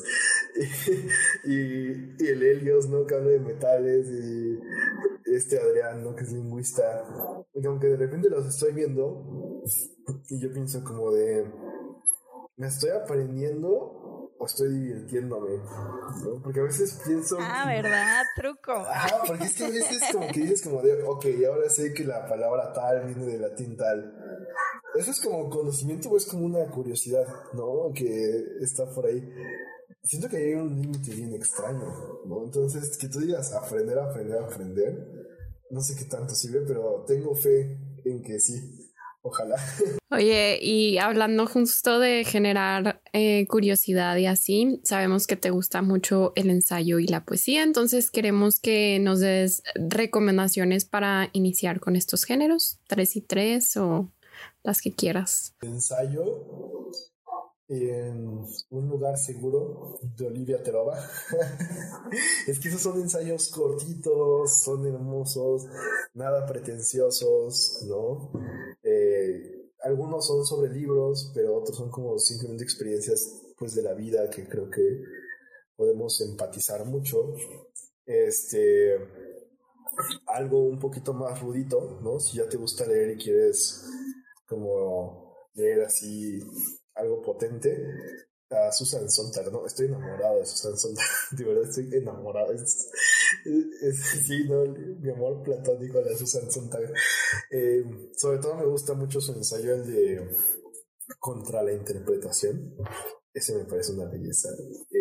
y el Helios, ¿no? Que habla de metales, y Adrián, ¿no? Que es lingüista, y como que de repente los estoy viendo, y yo pienso como ¿me estoy aprendiendo o estoy divirtiéndome? ¿No? Porque a veces pienso... ¿Verdad? Truco. Ajá, porque es que a veces como que dices como ok, ahora sé que la palabra tal viene del latín tal. Eso es como conocimiento o es como una curiosidad, ¿no? Que está por ahí. Siento que hay un límite bien extraño, ¿no? Entonces, que tú digas aprender, no sé qué tanto sirve, pero tengo fe en que sí. Ojalá. Oye, y hablando justo de generar curiosidad y así, sabemos que te gusta mucho el ensayo y la poesía, entonces queremos que nos des recomendaciones para iniciar con estos géneros, 3 y 3 o las que quieras. Ensayo en un lugar seguro de Olivia Terova. Es que esos son ensayos cortitos, son hermosos, nada pretenciosos, ¿no? Algunos son sobre libros, pero otros son como simplemente experiencias pues de la vida que creo que podemos empatizar mucho. Algo un poquito más rudito, ¿no? Si ya te gusta leer y quieres como leer así algo potente, a Susan Sontag, ¿no? Estoy enamorado de Susan Sontag, de verdad estoy enamorado. Sí, ¿no? Mi amor platónico a la Susan Sontag. Sobre todo me gusta mucho su ensayo, el de Contra la interpretación. Ese me parece una belleza.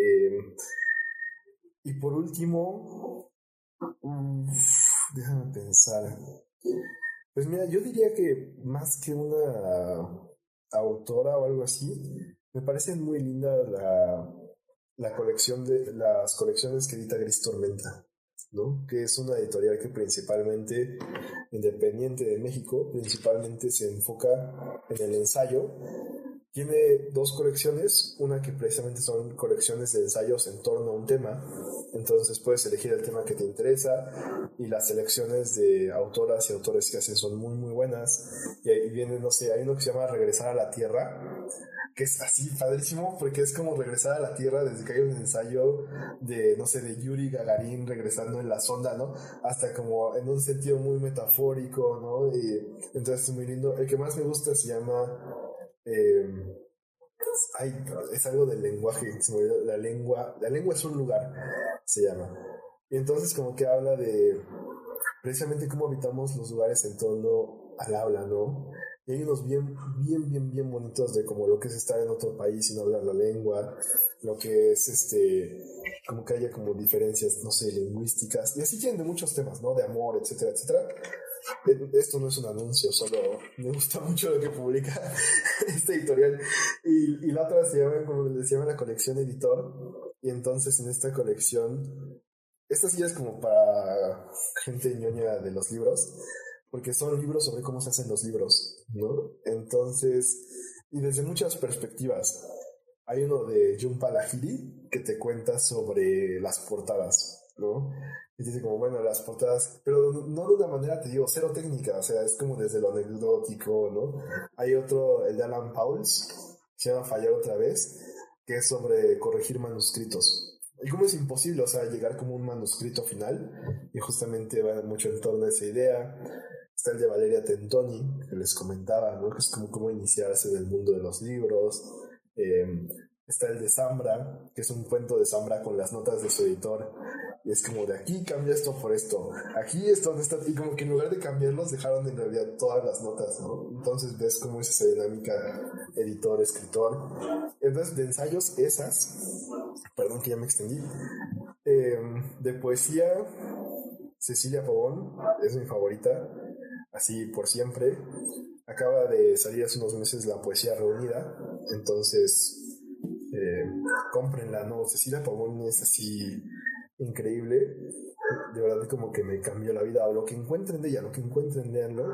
Y por último, déjame pensar. Pues mira, yo diría que más que una autora o algo así. Me parece muy linda las colecciones que edita Gris Tormenta, ¿no? Que es una editorial que principalmente, independiente de México, principalmente se enfoca en el ensayo. Tiene 2 colecciones, una que precisamente son colecciones de ensayos en torno a un tema, entonces puedes elegir el tema que te interesa, y las selecciones de autoras y autores que hacen son muy muy buenas, y ahí viene, no sé, hay uno que se llama Regresar a la Tierra, que es así padrísimo, porque es como regresar a la Tierra desde que hay un ensayo de, no sé, de Yuri Gagarin regresando en la sonda, ¿no? Hasta como en un sentido muy metafórico, ¿no? Y entonces es muy lindo. El que más me gusta se llama... es algo del lenguaje, se me olvidó, la lengua es un lugar, se llama. Y entonces como que habla de precisamente cómo habitamos los lugares en torno al habla, ¿no? Y hay unos bien bonitos de como lo que es estar en otro país y no hablar la lengua, lo que es como que haya como diferencias, no sé, lingüísticas, y así tienen de muchos temas, ¿no? De amor, etcétera, etcétera. Esto no es un anuncio, solo me gusta mucho lo que publica esta editorial. Y la otra se llama, como les llama, la colección Editor. Y entonces en esta colección, esta sí es como para gente ñoña de los libros, porque son libros sobre cómo se hacen los libros, ¿no? Entonces, y desde muchas perspectivas. Hay uno de Jhumpa Lahiri que te cuenta sobre las portadas, ¿no? Y dice como, bueno, las portadas, pero no de una manera, te digo, cero técnica, o sea, es como desde lo anecdótico, ¿no? Hay otro, el de Alan Pauls, se llama Fallar otra vez, que es sobre corregir manuscritos. Y cómo es imposible, o sea, llegar como un manuscrito final, y justamente va mucho en torno a esa idea. Está el de Valeria Tentoni, que les comentaba, ¿no? Que es como cómo iniciarse en el mundo de los libros. Está el de Zambra, que es un cuento de Zambra con las notas de su editor, y es como de aquí cambia esto por esto, aquí esto donde está, y como que en lugar de cambiarlos dejaron en realidad todas las notas, ¿no? Entonces ves cómo es esa dinámica editor-escritor. Entonces de ensayos perdón que ya me extendí, de poesía, Cecilia Pavón es mi favorita, así por siempre. Acaba de salir hace unos meses La Poesía Reunida, entonces cómprenla, ¿no? Cecilia Pavón es así increíble, de verdad como que me cambió la vida, o lo que encuentren de ella, lo que encuentren, léanlo.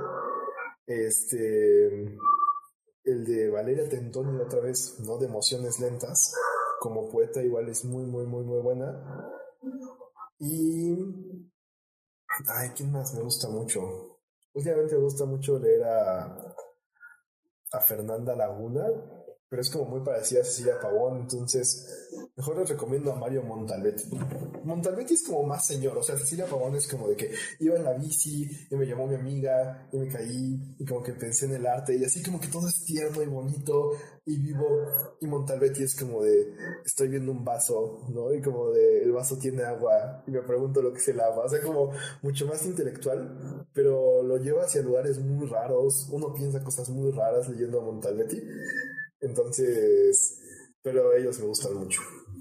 El de Valeria Tentoni otra vez, ¿no? De Emociones Lentas, como poeta igual es muy buena. Y ¿quién más me gusta mucho? Últimamente me gusta mucho leer a Fernanda Laguna, pero es como muy parecida a Cecilia Pavón, entonces mejor les recomiendo a Mario Montalbetti. Montalbetti es como más señor, o sea, Cecilia Pavón es como de que iba en la bici y me llamó mi amiga y me caí y como que pensé en el arte y así como que todo es tierno y bonito y vivo, y Montalbetti es como de estoy viendo un vaso, ¿no? Y como de el vaso tiene agua y me pregunto lo que es el agua, o sea, como mucho más intelectual, pero lo lleva hacia lugares muy raros, uno piensa cosas muy raras leyendo a Montalbetti. Entonces, pero ellos me gustan mucho.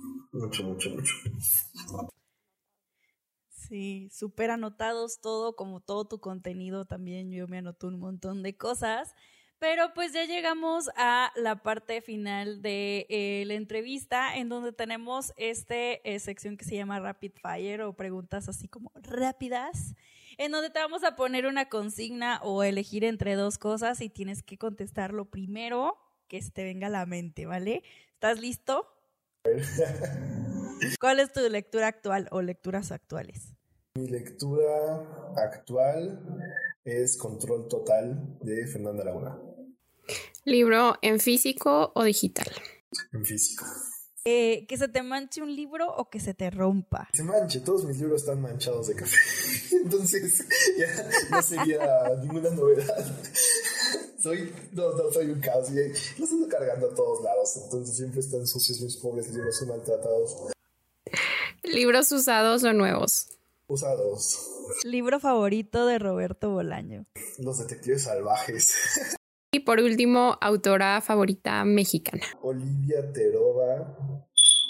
Sí, súper anotados todo, como todo tu contenido también. Yo me anoté un montón de cosas. Pero pues ya llegamos a la parte final de la entrevista, en donde tenemos sección que se llama Rapid Fire, o preguntas así como rápidas, en donde te vamos a poner una consigna o elegir entre 2 cosas y tienes que contestar lo primero que se te venga a la mente, ¿vale? ¿Estás listo? ¿Cuál es tu lectura actual o lecturas actuales? Mi lectura actual es Control Total de Fernanda Laguna. ¿Libro en físico o digital? En físico. ¿Que se te manche un libro o que se te rompa? Se manche, todos mis libros están manchados de café. Entonces ya no sería ninguna novedad. Soy un caos y los ando cargando a todos lados. Entonces siempre están sucios mis pobres libros y maltratados. ¿Libros usados o nuevos? Usados. ¿Libro favorito de Roberto Bolaño? Los detectives salvajes. Y por último, autora favorita mexicana. Olivia Terova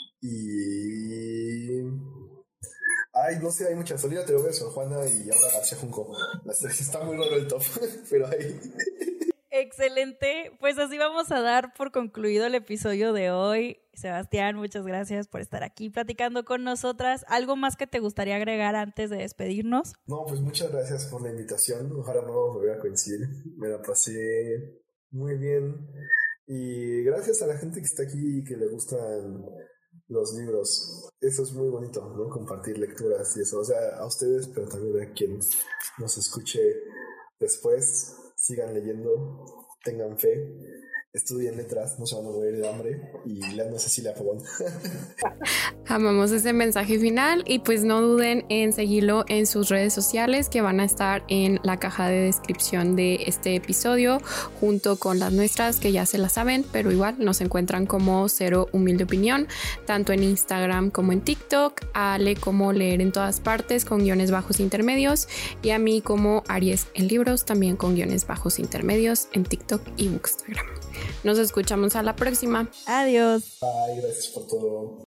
y... no sé, hay muchas. Olivia Terova, Sor Juana y Aura García Junco. Las 3 está muy raro el top, pero hay... Excelente, pues así vamos a dar por concluido el episodio de hoy. Sebastián, muchas gracias por estar aquí platicando con nosotras. ¿Algo más que te gustaría agregar antes de despedirnos? No, pues muchas gracias por la invitación. Ojalá no volver a coincidir. Me la pasé muy bien. Y gracias a la gente que está aquí y que le gustan los libros. Eso es muy bonito, ¿no? Compartir lecturas y eso. O sea, a ustedes, pero también a quien nos escuche después. Sigan leyendo, tengan fe, estudien letras, no se van a morir de hambre y lean a Cecilia Pavón. Amamos ese mensaje final y pues no duden en seguirlo en sus redes sociales que van a estar en la caja de descripción de este episodio junto con las nuestras que ya se las saben, pero igual nos encuentran como Cero Humilde Opinión, tanto en Instagram como en TikTok, a Ale como Leer en Todas Partes con _ intermedios y a mí como Aries en Libros también con _ intermedios en TikTok y Bookstagram. Nos escuchamos a la próxima. Adiós. Bye, gracias por todo.